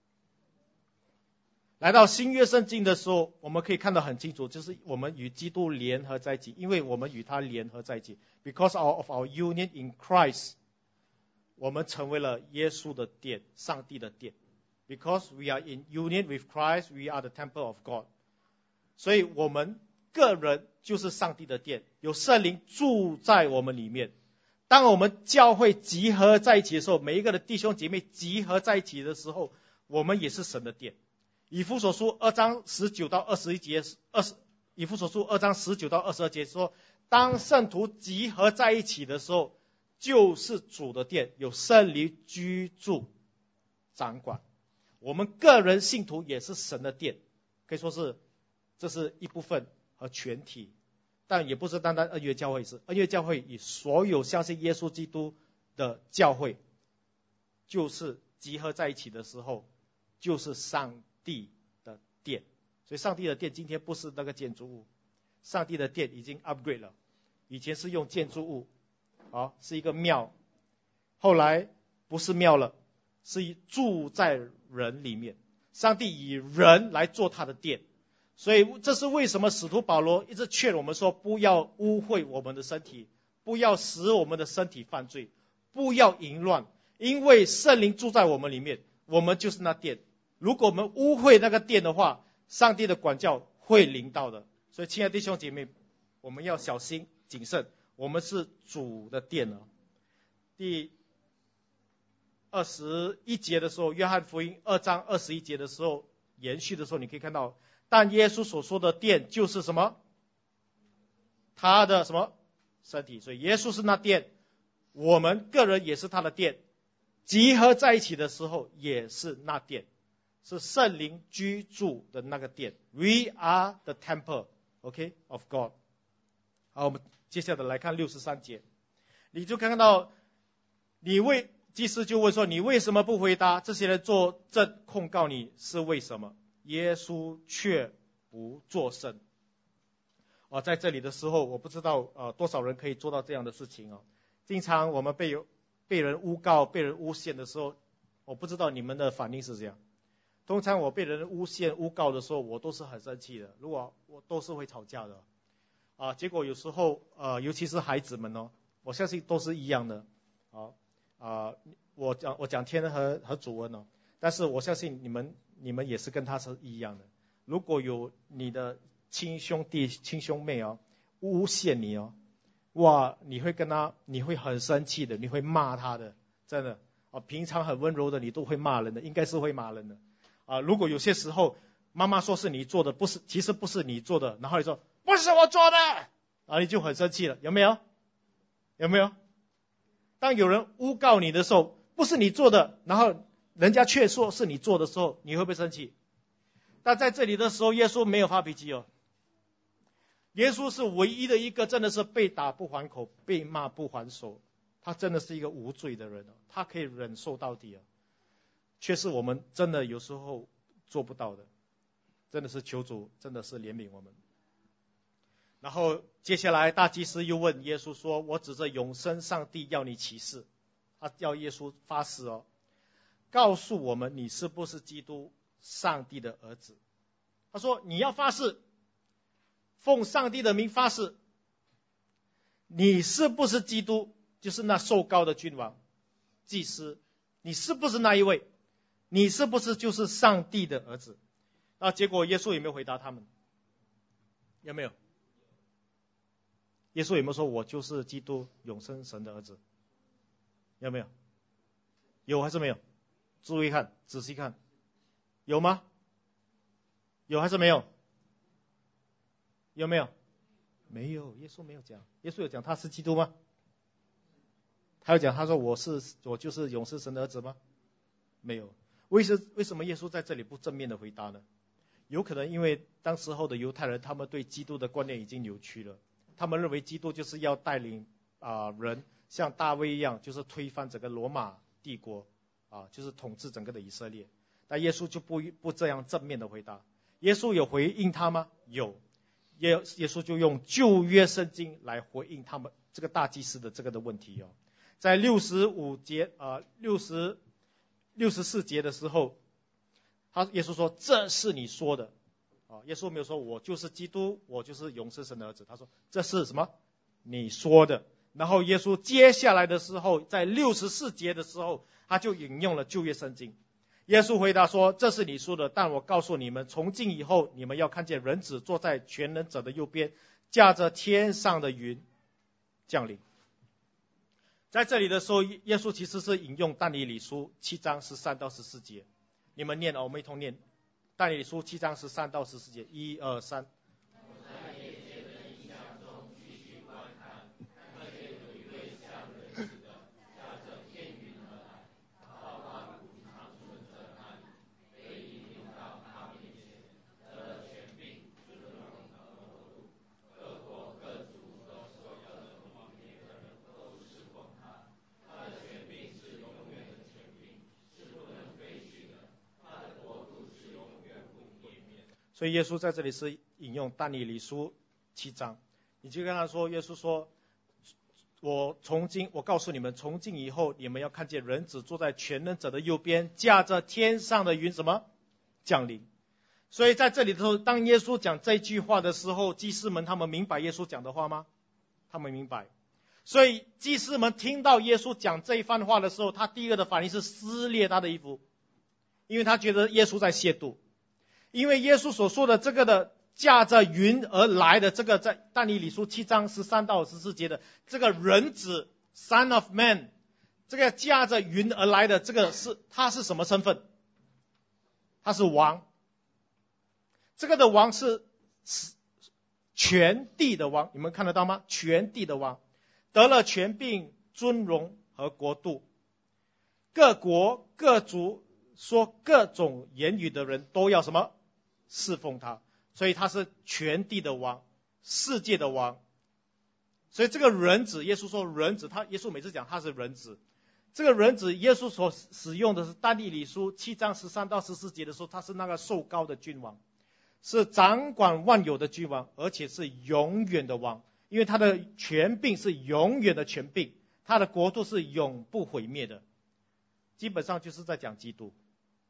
来到新约圣经的时候，我们可以看到很清楚，就是我们与基督联合在一起，因为我们与他联合在一起 ，because of our union in Christ， 我们成为了耶稣的殿，上帝的殿。Because we are in union with Christ, we are the temple of God。 所以我们个人就是上帝的殿，有圣灵住在我们里面。当我们教会集合在一起的时候，每一个的弟兄姐妹集合在一起的时候，我们也是神的殿。以弗所书二章十九到二十一节，二十以弗所书二章十九到二十二节说，当圣徒集合在一起的时候， 就是主的殿，有圣灵居住掌管。我们个人信徒也是神的殿，可以说是这是一部分和全体，但也不是单单恩约教会是，恩约教会以所有相信耶稣基督的教会，就是集合在一起的时候，就是上帝的殿。所以上帝的殿今天不是那个建筑物，上帝的殿已经 upgrade 了，以前是用建筑物，啊，是一个庙，后来不是庙了，是住在人里面，上帝以人来做他的殿。所以这是为什么使徒保罗一直劝我们说，不要污秽我们的身体，不要使我们的身体犯罪，不要淫乱，因为圣灵住在我们里面，我们就是那殿。如果我们污秽那个殿的话，上帝的管教会临到的。所以亲爱的弟兄姐妹，我们要小心谨慎，我们是主的殿了。第二十一节的时候，约翰福音二章二十一节的时候，延续的时候，你可以看到，但耶稣所说的殿就是什么？他的什么身体？所以耶稣是那殿，我们个人也是他的殿，集合在一起的时候也是那殿，是圣灵居住的那个殿。We are the temple, okay, of God。好，我们接下来来看六十三节，你就看到，你为祭司就问说，你为什么不回答？这些人作证控告你是为什么？耶稣却不作声。啊，在这里的时候，我不知道呃多少人可以做到这样的事情哦。经常我们被被人诬告、被人诬陷的时候，我不知道你们的反应是这样。通常我被人诬陷、诬告的时候，我都是很生气的，如果我都是会吵架的。啊，结果有时候呃，尤其是孩子们哦，我相信都是一样的。啊啊，我讲我讲天和和主恩哦，但是我相信你们你们也是跟他是一样的。如果有你的亲兄弟、亲兄妹哦，诬陷你哦，哇，你会跟他，你会很生气的，你会骂他的，真的啊，平常很温柔的你都会骂人的，应该是会骂人的啊。如果有些时候妈妈说是你做的，不是，其实不是你做的，然后你说不是我做的，啊，你就很生气了，有没有？有没有？当有人诬告你的时候，不是你做的，然后人家却说是你做的时候，你会不会生气？但在这里的时候，耶稣没有发脾气哦。耶稣是唯一的一个真的是被打不还口，被骂不还手，他真的是一个无罪的人，他可以忍受到底，却是我们真的有时候做不到的，真的是求主真的是怜悯我们。然后接下来大祭司又问耶稣说，我指着永生上帝要你起誓，他要耶稣发誓哦，告诉我们你是不是基督，上帝的儿子。他说你要发誓，奉上帝的名发誓，你是不是基督，就是那受膏的君王祭司，你是不是那一位，你是不是就是上帝的儿子。那结果耶稣有没有回答他们？有没有？耶稣有没有说我就是基督永生神的儿子？有没有？有还是没有？注意看，仔细看，有吗？有还是没有？有没有？没有，耶稣没有讲。耶稣有讲他是基督吗？他有讲他说我是我就是永生神的儿子吗？没有。为什为什么耶稣在这里不正面的回答呢？有可能因为当时候的犹太人，他们对基督的观念已经扭曲了，他们认为基督就是要带领啊、呃、人像大卫一样，就是推翻整个罗马帝国啊，就是统治整个的以色列。但耶稣就不不这样正面的回答。耶稣有回应他吗？有。耶耶稣就用旧约圣经来回应他们这个大祭司的这个的问题哦。在六十五节啊六十六十四节的时候，他耶稣说这是你说的啊。耶稣没有说我就是基督，我就是永生神的儿子，他说这是什么？你说的。然后耶稣接下来的时候，在六十四节的时候，他就引用了旧约圣经。耶稣回答说，这是你说的，但我告诉你们，从今以后你们要看见人子坐在全能者的右边，驾着天上的云降临。在这里的时候，耶稣其实是引用但以理书七章十三到十四节，你们念啊，我们一同念。但以理书七章十三到十四节，一二三。 所以耶稣在这里是引用但以理书七章，你就跟他说，耶稣说，我从今我告诉你们，从今以后你们要看见人子坐在全能者的右边，驾着天上的云什么降临。所以在这里的时候，当耶稣讲这句话的时候，祭司们他们明白耶稣讲的话吗？他们明白。所以祭司们听到耶稣讲这一番话的时候，他第一个的反应是撕裂他的衣服，因为他觉得耶稣在亵渎。因为耶稣所说的这个的驾着云而来的这个，在但以理书七章十三到十四节的这个人子 Son of Man， 这个驾着云而来的这个是他是什么身份？他是王。这个的王是全地的王，你们看得到吗？全地的王，得了权柄、尊荣和国度，各国各族说各种言语的人都要什么？侍奉他。所以他是全地的王，世界的王。所以这个人子，耶稣说人子，他耶稣每次讲他是人子。这个人子，耶稣所使用的是但以理书七章十三到十四节的时候，他是那个受膏的君王，是掌管万有的君王，而且是永远的王，因为他的权柄是永远的权柄，他的国度是永不毁灭的。基本上就是在讲基督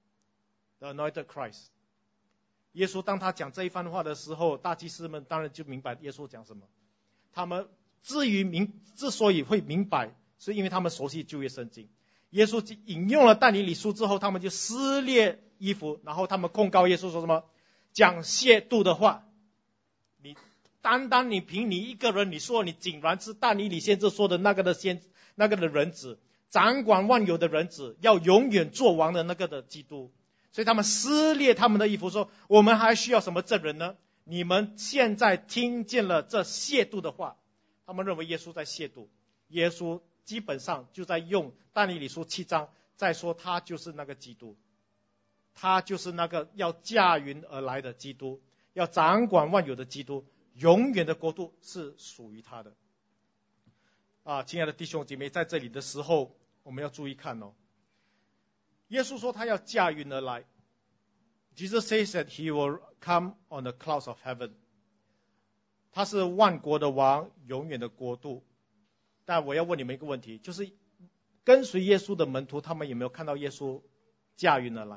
The Anointed Christ。 耶稣当他讲这一番话的时候，大祭司们当然就明白耶稣讲什么。他们至于明之所以会明白，是因为他们熟悉旧约圣经。耶稣引用了但以理书之后，他们就撕裂衣服，然后他们控告耶稣说什么？讲亵渎的话。你单单你凭你一个人，你说你竟然是但以理先知说的那个的先那个的人子，掌管万有的人子，要永远做王的那个的基督。所以他们撕裂他们的衣服，说我们还需要什么证人呢？你们现在听见了这亵渎的话。他们认为耶稣在亵渎。耶稣基本上就在用但以理书七章在说他就是那个基督，他就是那个要驾云而来的基督，要掌管万有的基督，永远的国度是属于他的。啊，亲爱的弟兄姐妹，在这里的时候我们要注意看哦。耶稣说他要驾云而来。Jesus says that he will come on the clouds of heaven。 他是万国的王，永远的国度。但我要问你们一个问题，就是跟随耶稣的门徒，他们有没有看到耶稣驾云而来？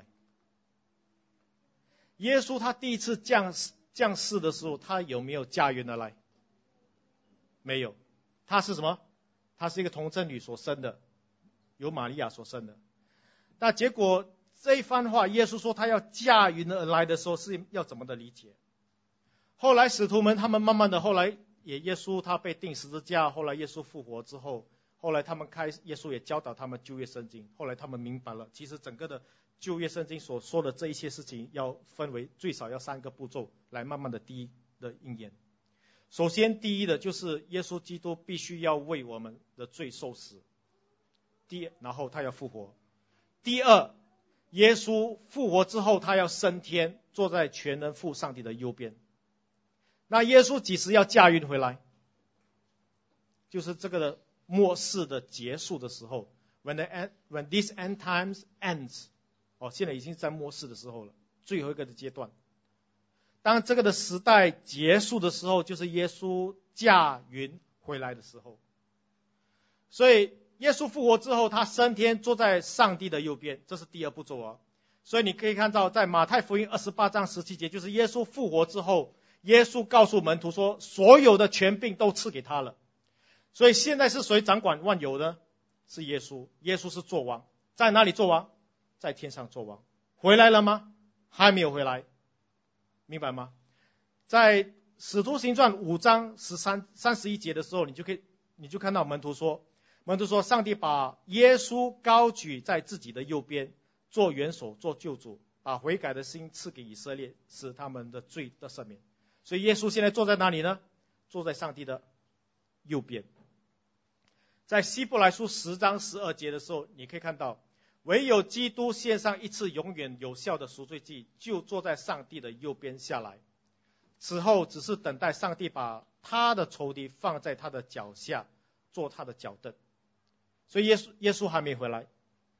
耶稣他第一次降降世的时候，他有没有驾云而来？没有。他是什么？他是一个童贞女所生的，由玛利亚所生的。那结果这一番话，耶稣说他要驾云而来的时候，是要怎么的理解？后来使徒们他们慢慢的，后来也耶稣他被钉十字架，后来耶稣复活之后，后来他们开耶稣也教导他们旧约圣经，后来他们明白了，其实整个的旧约圣经所说的这一些事情，要分为最少要三个步骤来慢慢的第一的应验。首先第一的就是耶稣基督必须要为我们的罪受死，第然后他要复活。第二，耶稣复活之后，他要升天，坐在全能父上帝的右边。那耶稣几时要驾云回来？就是这个的末世的结束的时候 ，when the end, when this end times ends， 哦，现在已经在末世的时候了，最后一个的阶段。当这个的时代结束的时候，就是耶稣驾云回来的时候。所以耶稣复活之后，他升天，坐在上帝的右边，这是第二步骤啊。所以你可以看到，在马太福音二十八章十七节，就是耶稣复活之后，耶稣告诉门徒说，所有的权柄都赐给他了。所以现在是谁掌管万有呢？是耶稣。耶稣是作王，在哪里作王？在天上作王。回来了吗？还没有回来，明白吗？在使徒行传五章十三三十一节的时候，你就可以你就看到门徒说，门徒说上帝把耶稣高举在自己的右边，做元首，做救主，把悔改的心赐给以色列，使他们的罪得赦免。所以耶稣现在坐在哪里呢？坐在上帝的右边。在希伯来书十章十二节的时候，你可以看到，唯有基督献上一次永远有效的赎罪祭，就坐在上帝的右边下来，此后只是等待上帝把他的仇敌放在他的脚下，做他的脚凳。所以耶稣耶稣还没回来，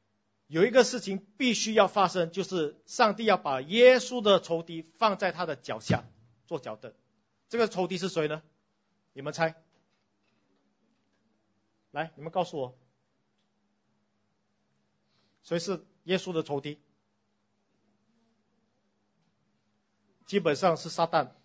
有一个事情必须要发生，就是上帝要把耶稣的仇敌放在他的脚下做脚凳。这个仇敌是谁呢？你们猜？来，你们告诉我，谁是耶稣的仇敌？基本上是撒旦，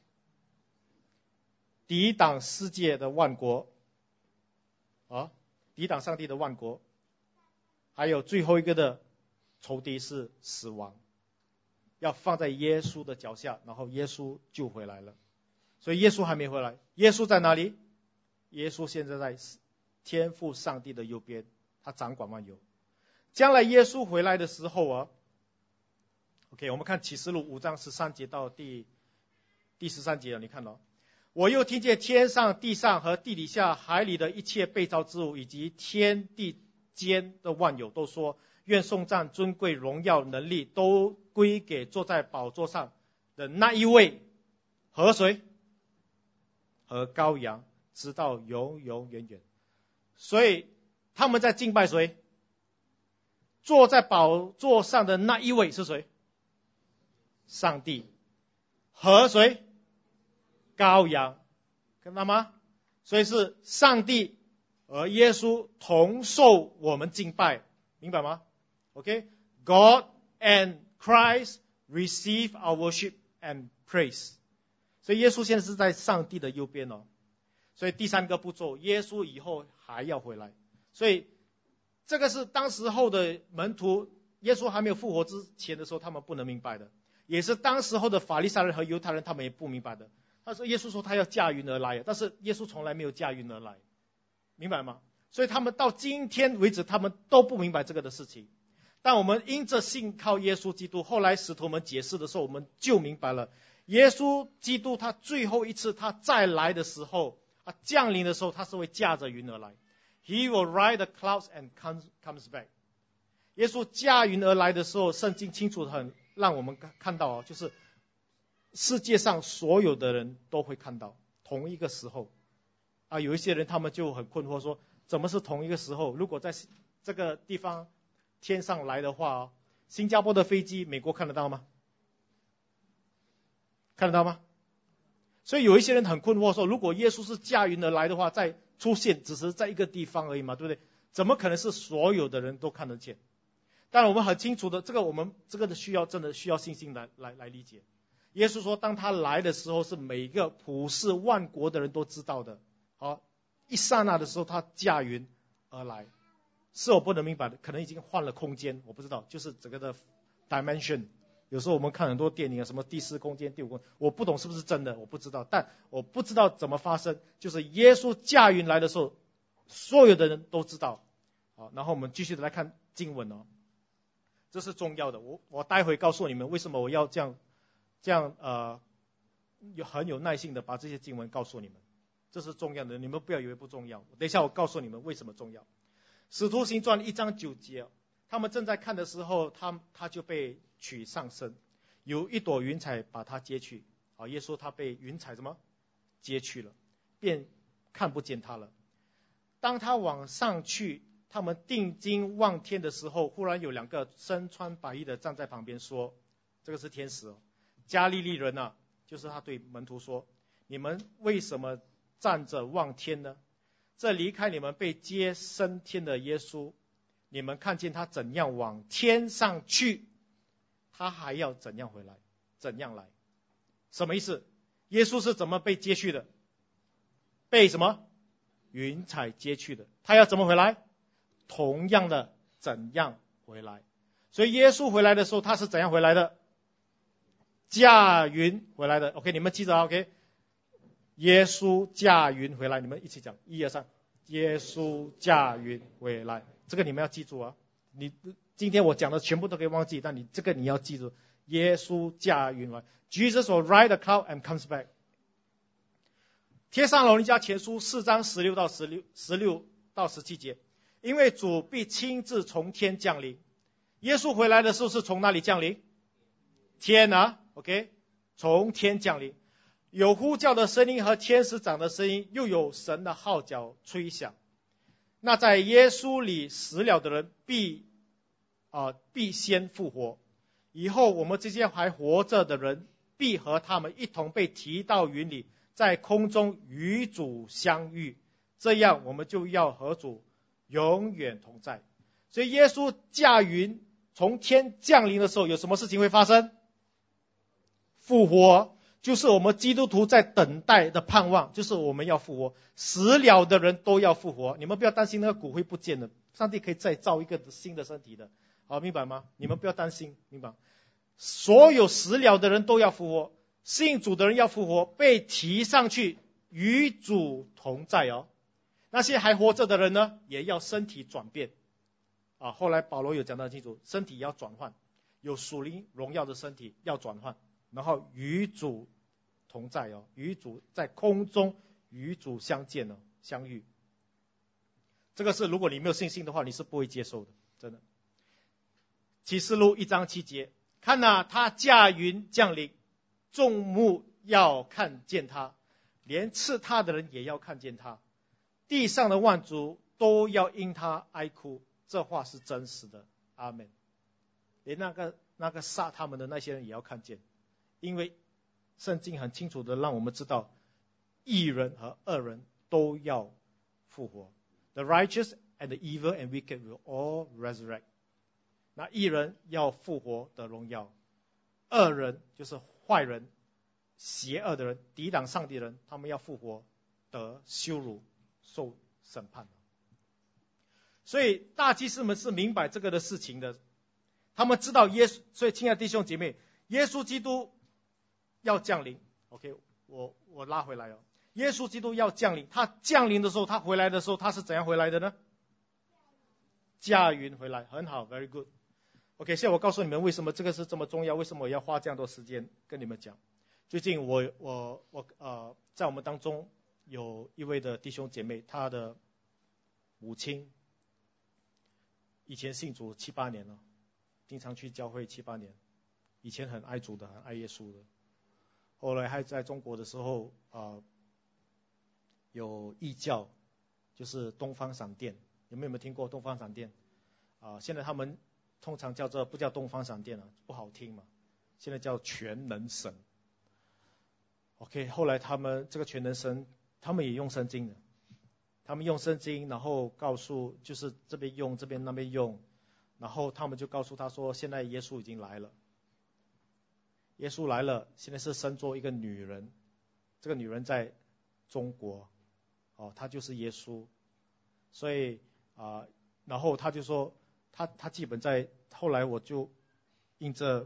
抵挡世界的万国，啊，抵挡上帝的万国。还有最后一个的仇敌是死亡，要放在耶稣的脚下，然后耶稣就回来了。所以耶稣还没回来，耶稣在哪里？耶稣现在在天父上帝的右边，他掌管万有。将来耶稣回来的时候啊 ，OK， 我们看启示录五章十三节到第第十三节了，你看到、哦，我又听见天上、地上和地底下海里的一切被造之物，以及天地间的万有，都说：愿颂赞、尊贵、荣耀、能力都归给坐在宝座上的那一位，和谁？和羔羊，直到永永远远。所以他们在敬拜谁？坐在宝座上的那一位是谁？上帝。和谁？羔羊，看到吗？所以是上帝和耶稣同受我们敬拜，明白吗 ？OK， God and Christ receive our worship and praise。所以耶稣现在是在上帝的右边哦。所以第三个步骤，耶稣以后还要回来。所以这个是当时候的门徒，耶稣还没有复活之前的时候，他们不能明白的，也是当时候的法利赛人和犹太人，他们也不明白的。他说耶稣说他要驾云而来，但是耶稣从来没有驾云而来，明白吗？所以他们到今天为止，他们都不明白这个的事情。但我们因着信靠耶稣基督，后来使徒们解释的时候，我们就明白了，耶稣基督他最后一次他再来的时候，他降临的时候，他是会驾着云而来。He will ride the clouds and comes comes back。耶稣驾云而来的时候，圣经清楚的很，让我们看到哦，就是世界上所有的人都会看到同一个时候啊。有一些人他们就很困惑说，怎么是同一个时候？如果在这个地方天上来的话，新加坡的飞机美国看得到吗？看得到吗？所以有一些人很困惑说，如果耶稣是驾云而来的话，在出现只是在一个地方而已嘛，对不对？怎么可能是所有的人都看得见？当然我们很清楚的，这个我们这个的需要真的需要信心来来来理解。耶稣说当他来的时候，是每一个普世万国的人都知道的。好，一刹那的时候他驾云而来，是我不能明白的，可能已经换了空间，我不知道，就是整个的 dimension。有时候我们看很多电影啊，什么第四空间、第五空间，我不懂是不是真的，我不知道，但我不知道怎么发生，就是耶稣驾云来的时候，所有的人都知道。好，然后我们继续的来看经文哦，这是重要的。我我待会告诉你们为什么我要这样这样呃有很有耐性的把这些经文告诉你们，这是重要的，你们不要以为不重要。等一下我告诉你们为什么重要。使徒行传一章九节，他们正在看的时候，他他就被取上升，有一朵云彩把他接去。好，耶稣他被云彩什么接去了，便看不见他了。当他往上去，他们定睛望天的时候，忽然有两个身穿白衣的站在旁边说，这个是天使哦，加利利人啊，就是他对门徒说，你们为什么站着望天呢？这离开你们被接升天的耶稣，你们看见他怎样往天上去，他还要怎样回来，怎样来？什么意思？耶稣是怎么被接去的？被什么？云彩接去的。他要怎么回来？同样的怎样回来？所以耶稣回来的时候，他是怎样回来的？驾云回来的。 OK， 你们记着 OK， 耶稣驾云回来，你们一起讲，一二三，耶稣驾云回来，这个你们要记住啊。你今天我讲的全部都可以忘记，但你这个你要记住，耶稣驾云来。 Jesus will ride the cloud and comes back。 帖撒罗尼迦前书四章十六到十六 十六到十七节，因为主必亲自从天降临。耶稣回来的时候是从哪里降临？天啊 OK， 从天降临，有呼叫的声音和天使长的声音，又有神的号角吹响。那在耶稣里死了的人必啊必先复活，以后我们这些还活着的人必和他们一同被提到云里，在空中与主相遇，这样我们就要和主永远同在。所以耶稣驾云从天降临的时候，有什么事情会发生？复活，就是我们基督徒在等待的盼望，就是我们要复活，死了的人都要复活。你们不要担心那个骨灰不见了，上帝可以再造一个新的身体的，好，明白吗？你们不要担心，明白？所有死了的人都要复活，信主的人要复活，被提上去与主同在哦。那些还活着的人呢，也要身体转变啊。后来保罗有讲得很清楚，身体要转换，有属灵荣耀的身体要转换，然后与主同在哦，与主在空中与主相见哦，相遇。这个是如果你没有信心的话，你是不会接受的，真的。启示录一章七节，看哪，他驾云降临，众目要看见他，连刺他的人也要看见他，地上的万族都要因他哀哭。这话是真实的，阿们。连那个那个杀他们的那些人也要看见，因为圣经很清楚的让我们知道，义人和恶人都要复活。The righteous and the evil and wicked will all resurrect。那义人要复活得荣耀，恶人就是坏人、邪恶的人、抵挡上帝的人，他们要复活得羞辱、受审判。所以大祭司们是明白这个的事情的，他们知道耶稣。所以亲爱的弟兄姐妹，耶稣基督要降临。OK， 我我拉回来哦。耶稣基督要降临，他降临的时候，他回来的时候，他是怎样回来的呢？驾云回来，很好 ，very good。OK， 现在我告诉你们为什么这个是这么重要，为什么我要花这样多时间跟你们讲。最近我我我呃，在我们当中有一位的弟兄姐妹，他的母亲以前信主七八年了，经常去教会七八年，以前很爱主的，很爱耶稣的。后来还在中国的时候啊、呃，有异教，就是东方闪电，有没有听过东方闪电？啊、呃，现在他们通常叫做不叫东方闪电了、啊，不好听嘛，现在叫全能神。OK， 后来他们这个全能神，他们也用圣经的。他们用圣经，然后告诉，就是这边用，这边那边用，然后他们就告诉他说，现在耶稣已经来了，耶稣来了，现在是生做一个女人，这个女人在中国，哦，她就是耶稣，所以啊、呃，然后他就说，他他基本在，后来我就印着，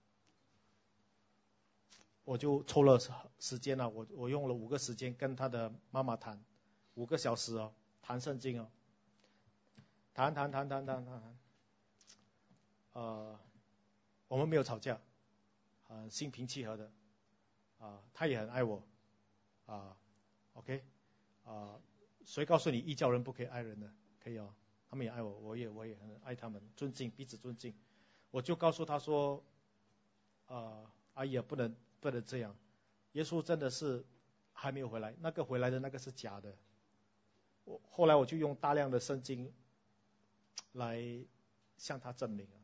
我就抽了时间了、啊，我我用了五个时间跟他的妈妈谈。五个小时哦，谈圣经哦，谈谈谈谈谈谈，呃，我们没有吵架，很、呃、心平气和的，啊、呃，他也很爱我，啊、呃、，OK， 啊、呃，谁告诉你异教人不可以爱人的？可以哦，他们也爱我，我也我也很爱他们，尊敬彼此尊敬。我就告诉他说，呃，阿姨啊，不能不能这样，耶稣真的是还没有回来，那个回来的那个是假的。我后来我就用大量的圣经来向他证明。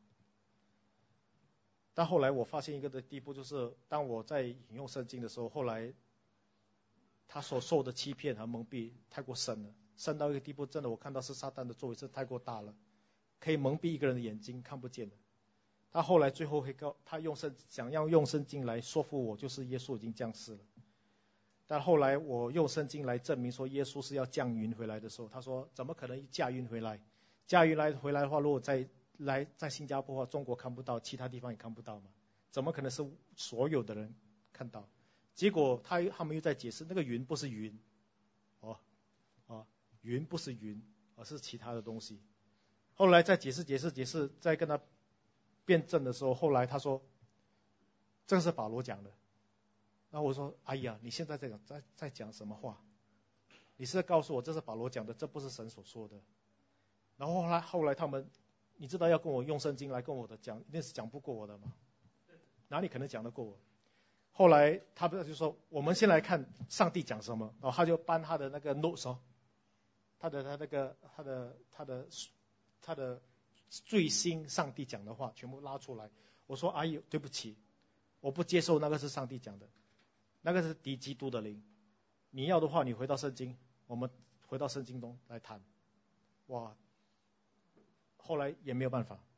但后来我发现一个的地步，就是当我在引用圣经的时候，后来他所受的欺骗和蒙蔽太过深了，深到一个地步，真的我看到是撒旦的作为是太过大了，可以蒙蔽一个人的眼睛，看不见的。他后来最后会告他用圣想要用圣经来说服我，就是耶稣已经降世了。但后来我用圣经来证明说耶稣是要降云回来的时候，他说怎么可能驾云回来？驾云来回来的话，如果在来在新加坡的话，中国看不到，其他地方也看不到嘛？怎么可能是所有的人看到？结果他他们又在解释，那个云不是云，哦哦，云不是云，而是其他的东西。后来再解释解释解释，再跟他辩证的时候，后来他说这个是保罗讲的。然后我说，哎呀，你现在在讲在在讲什么话？你是在告诉我这是保罗讲的，这不是神所说的。然后后来后来他们，你知道要跟我用圣经来跟我的讲，一定是讲不过我的嘛？哪里可能讲得过我？后来他们就说，我们先来看上帝讲什么。然后他就搬他的那个 notes 哦，他的他那个他的他的他的最新上帝讲的话全部拉出来。我说哎呦，对不起，我不接受那个是上帝讲的，那个是敌基督的灵。你要的话，你回到圣经，我们回到圣经中来谈。哇，后来也没有办法。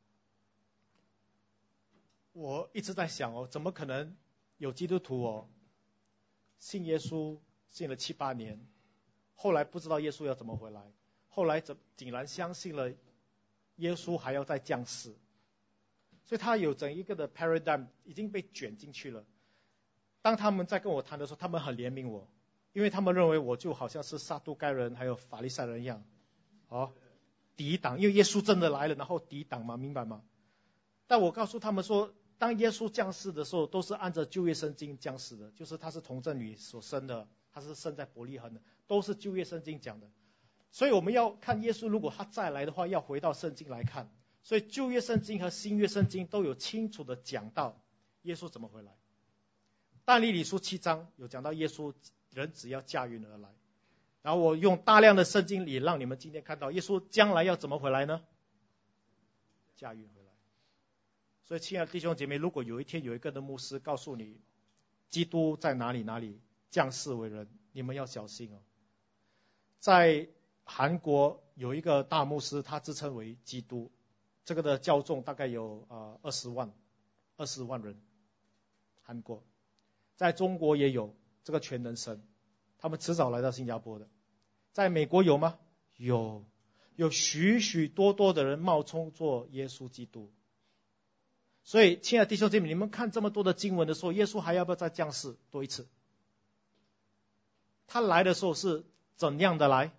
我一直在想哦，怎么可能有基督徒哦，信耶稣信了七八年，后来不知道耶稣要怎么回来，后来怎竟然相信了耶稣还要再降世，所以他有整一个的 paradigm 已经被卷进去了。当他们在跟我谈的时候，他们很怜悯我，因为他们认为我就好像是撒都该人还有法利赛人一样，哦，抵挡，因为耶稣真的来了，然后抵挡嘛，明白吗？但我告诉他们说，当耶稣降世的时候，都是按照旧约圣经降世的，就是他是童贞女所生的，他是生在伯利恒的，都是旧约圣经讲的。所以我们要看耶稣，如果他再来的话，要回到圣经来看。所以旧约圣经和新约圣经都有清楚的讲到耶稣怎么回来。但以理书七章有讲到耶稣人只要驾云而来，然后我用大量的圣经里让你们今天看到耶稣将来要怎么回来呢？驾云回来。所以亲爱的弟兄姐妹，如果有一天有一个的牧师告诉你基督在哪里哪里降世为人，你们要小心哦。在韩国有一个大牧师，他自称为基督，这个的教众大概有呃二十万二十万人。韩国在中国也有这个全能神，他们迟早来到新加坡的。在美国有吗？有，有许许多多的人冒充做耶稣基督。所以亲爱的弟兄姐妹，你们看这么多的经文的时候，耶稣还要不要再降世多一次？他来的时候是怎样的来？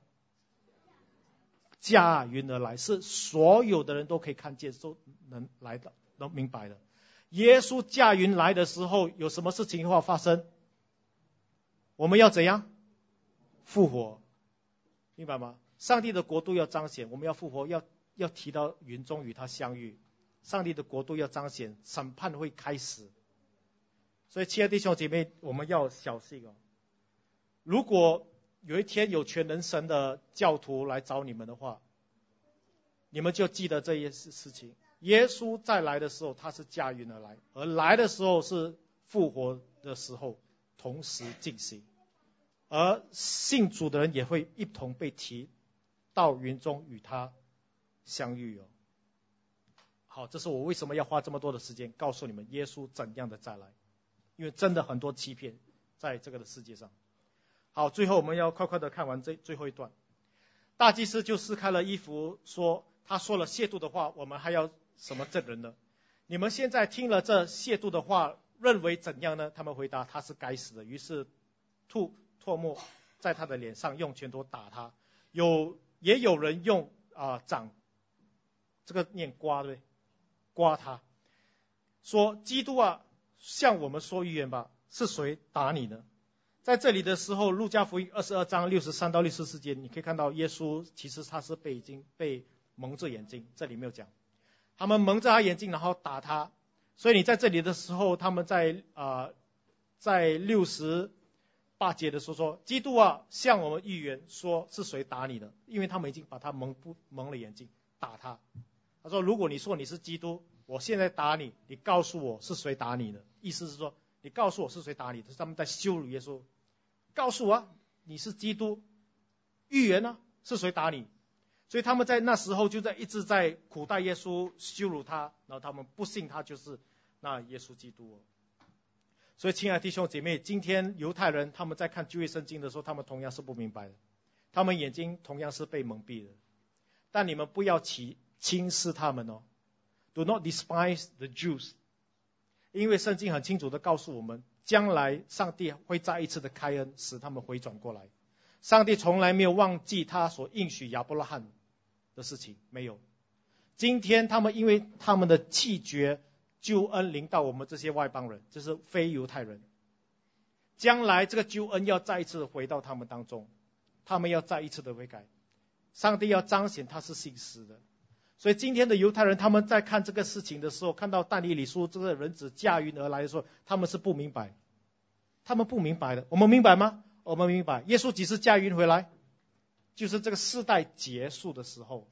驾云而来，是所有的人都可以看见，都能来的，能明白的。耶稣驾云来的时候，有什么事情会发生？我们要怎样？复活，明白吗？上帝的国度要彰显，我们要复活，要要提到云中与他相遇。上帝的国度要彰显，审判会开始。所以亲爱的弟兄姐妹，我们要小心哦。如果有一天有全能神的教徒来找你们的话，你们就记得这一事事情。耶稣再来的时候，他是驾云而来，而来的时候是复活的时候同时进行，而信主的人也会一同被提到云中与他相遇哦。好，这是我为什么要花这么多的时间告诉你们耶稣怎样的再来，因为真的很多欺骗在这个的世界上。好，最后我们要快快的看完这最后一段。大祭司就撕开了衣服说，他说了亵渎的话，我们还要什么证人呢？你们现在听了这亵渎的话，认为怎样呢？他们回答，他是该死的。于是吐唾沫在他的脸上，用拳头打他。有也有人用啊、呃、掌，这个念刮对不对？刮他，说基督啊，向我们说预言吧，是谁打你呢？在这里的时候，路加福音二十二章六十三到六十四节，你可以看到耶稣其实他是被已经被蒙着眼睛，这里没有讲，他们蒙着他眼睛，然后打他。所以你在这里的时候，他们在啊、呃、在六十八节的时候说，基督啊，向我们预言说是谁打你的？因为他们已经把他蒙不蒙了眼睛，打他。他说，如果你说你是基督，我现在打你，你告诉我是谁打你的？意思是说，你告诉我是谁打你的？他们在羞辱耶稣，告诉我、啊、你是基督，预言呢、啊、是谁打你？所以他们在那时候就在一直在苦待耶稣，羞辱他，然后他们不信他就是那耶稣基督、哦。所以亲爱的弟兄姐妹，今天犹太人他们在看旧约圣经的时候，他们同样是不明白的，他们眼睛同样是被蒙蔽的。但你们不要起轻视他们哦 ，Do not despise the Jews， 因为圣经很清楚的告诉我们，将来上帝会再一次的开恩，使他们回转过来。上帝从来没有忘记他所应许亚伯拉罕的事情，没有。今天他们因为他们的弃绝，救恩临到我们这些外邦人，就是非犹太人。将来这个救恩要再一次回到他们当中，他们要再一次的悔改，上帝要彰显他是信实的。所以今天的犹太人他们在看这个事情的时候，看到但以理书这个人子驾云而来的时候，他们是不明白，他们不明白的。我们明白吗？我们明白。耶稣几时驾云回来？就是这个世代结束的时候，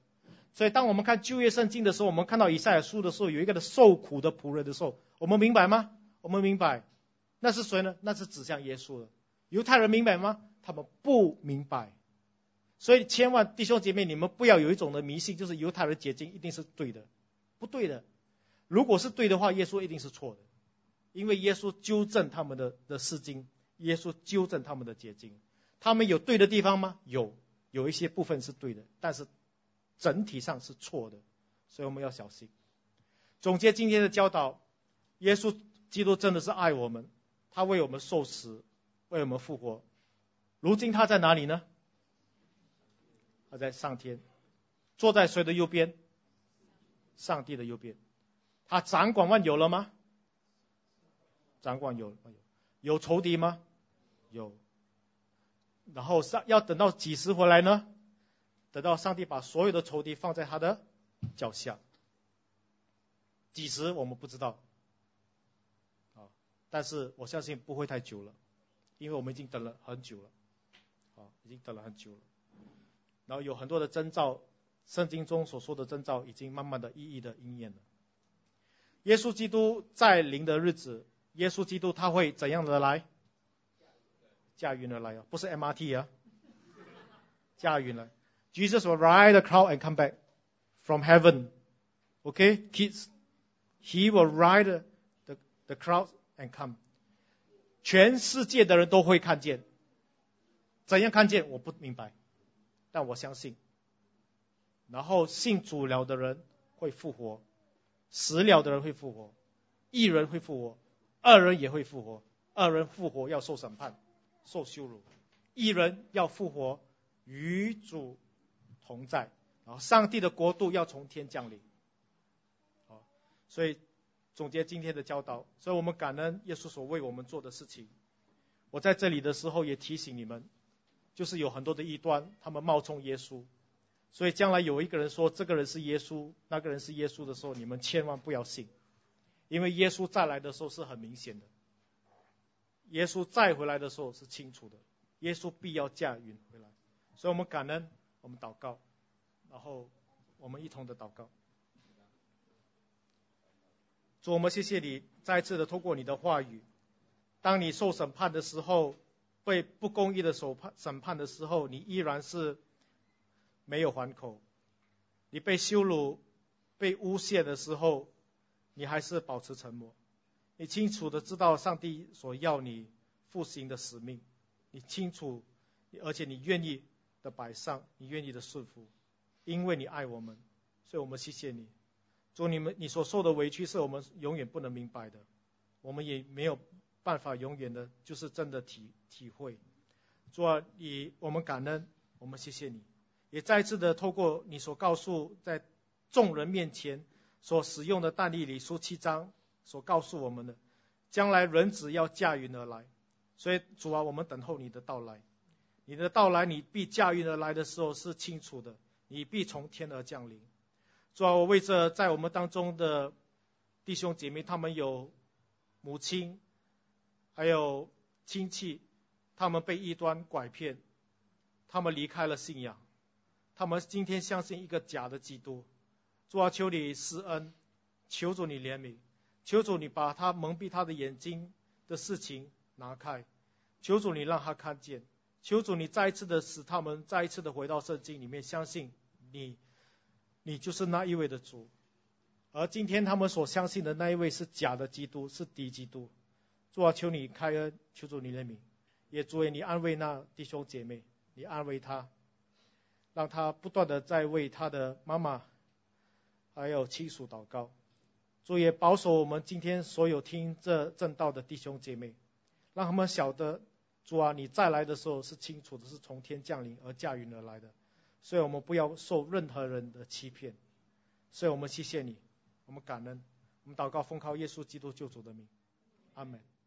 所以当我们看旧约圣经的时候，我们看到以赛亚书的时候，有一个的受苦的仆人的时候，我们明白吗？我们明白，那是谁呢？那是指向耶稣的。犹太人明白吗？他们不明白。所以千万弟兄姐妹，你们不要有一种的迷信，就是犹太人解经一定是对的，不对的。如果是对的话，耶稣一定是错的，因为耶稣纠正他们的的释经，耶稣纠正他们的解经。他们有对的地方吗？有，有一些部分是对的，但是整体上是错的，所以我们要小心。总结今天的教导，耶稣基督真的是爱我们，他为我们受死，为我们复活。如今他在哪里呢？他在上天，坐在谁的右边？上帝的右边。他掌管万有了吗？掌管有，有仇敌吗？有。然后上要等到几时回来呢？等到上帝把所有的仇敌放在他的脚下。几时我们不知道，啊，但是我相信不会太久了，因为我们已经等了很久了，啊，已经等了很久了。然后有很多的征兆，圣经中所说的征兆已经慢慢的一一的应验了。耶稣基督在临的日子，耶稣基督他会怎样的来？驾云而来啊，不是 M R T 啊，驾云来。Jesus will ride the cloud and come back from heaven. Okay, kids, he will ride the the cloud and come. 全世界的人都会看见，怎样看见我不明白，但我相信。然后信主了的人会复活，死了的人会复活，一人会复活，二人也会复活。二人复活要受审判，受羞辱；一人要复活，与主同在。然后上帝的国度要从天降临。好，所以总结今天的教导，所以我们感恩耶稣所为我们做的事情。我在这里的时候也提醒你们，就是有很多的异端，他们冒充耶稣，所以将来有一个人说这个人是耶稣，那个人是耶稣的时候，你们千万不要信，因为耶稣再来的时候是很明显的，耶稣再回来的时候是清楚的，耶稣必要驾云回来。所以我们感恩，我们祷告，然后我们一同的祷告。主，我们谢谢你再一次的透过你的话语，当你受审判的时候，被不公义的审判审判的时候，你依然是没有还口；你被羞辱、被诬陷的时候，你还是保持沉默。你清楚的知道上帝所要你复兴的使命，你清楚，而且你愿意的摆上，你愿意的顺服，因为你爱我们，所以我们谢谢你。主，你们你所受的委屈是我们永远不能明白的，我们也没有办法永远的，就是真的体体会。主啊，你我们感恩，我们谢谢你，也再次的透过你所告诉在众人面前所使用的但以理书七章所告诉我们的，将来人子要驾云而来。所以主啊，我们等候你的到来，你的到来，你必驾云而来的时候是清楚的，你必从天而降临。主啊，我为这在我们当中的弟兄姐妹，他们有母亲还有亲戚，他们被异端拐骗，他们离开了信仰，他们今天相信一个假的基督。主啊，求你施恩，求主你怜悯，求主你把他蒙蔽他的眼睛的事情拿开，求主你让他看见，求主你再一次的使他们再一次的回到圣经里面，相信你你就是那一位的主。而今天他们所相信的那一位是假的基督，是敌基督。主啊，求你开恩，求主你怜悯，也主你安慰那弟兄姐妹，你安慰他，让他不断的在为他的妈妈还有亲属祷告。主也保守我们今天所有听这正道的弟兄姐妹，让他们晓得主啊，你再来的时候是清楚的，是从天降临而驾云而来的，所以我们不要受任何人的欺骗。所以我们谢谢你，我们感恩，我们祷告奉靠耶稣基督救主的名，阿们。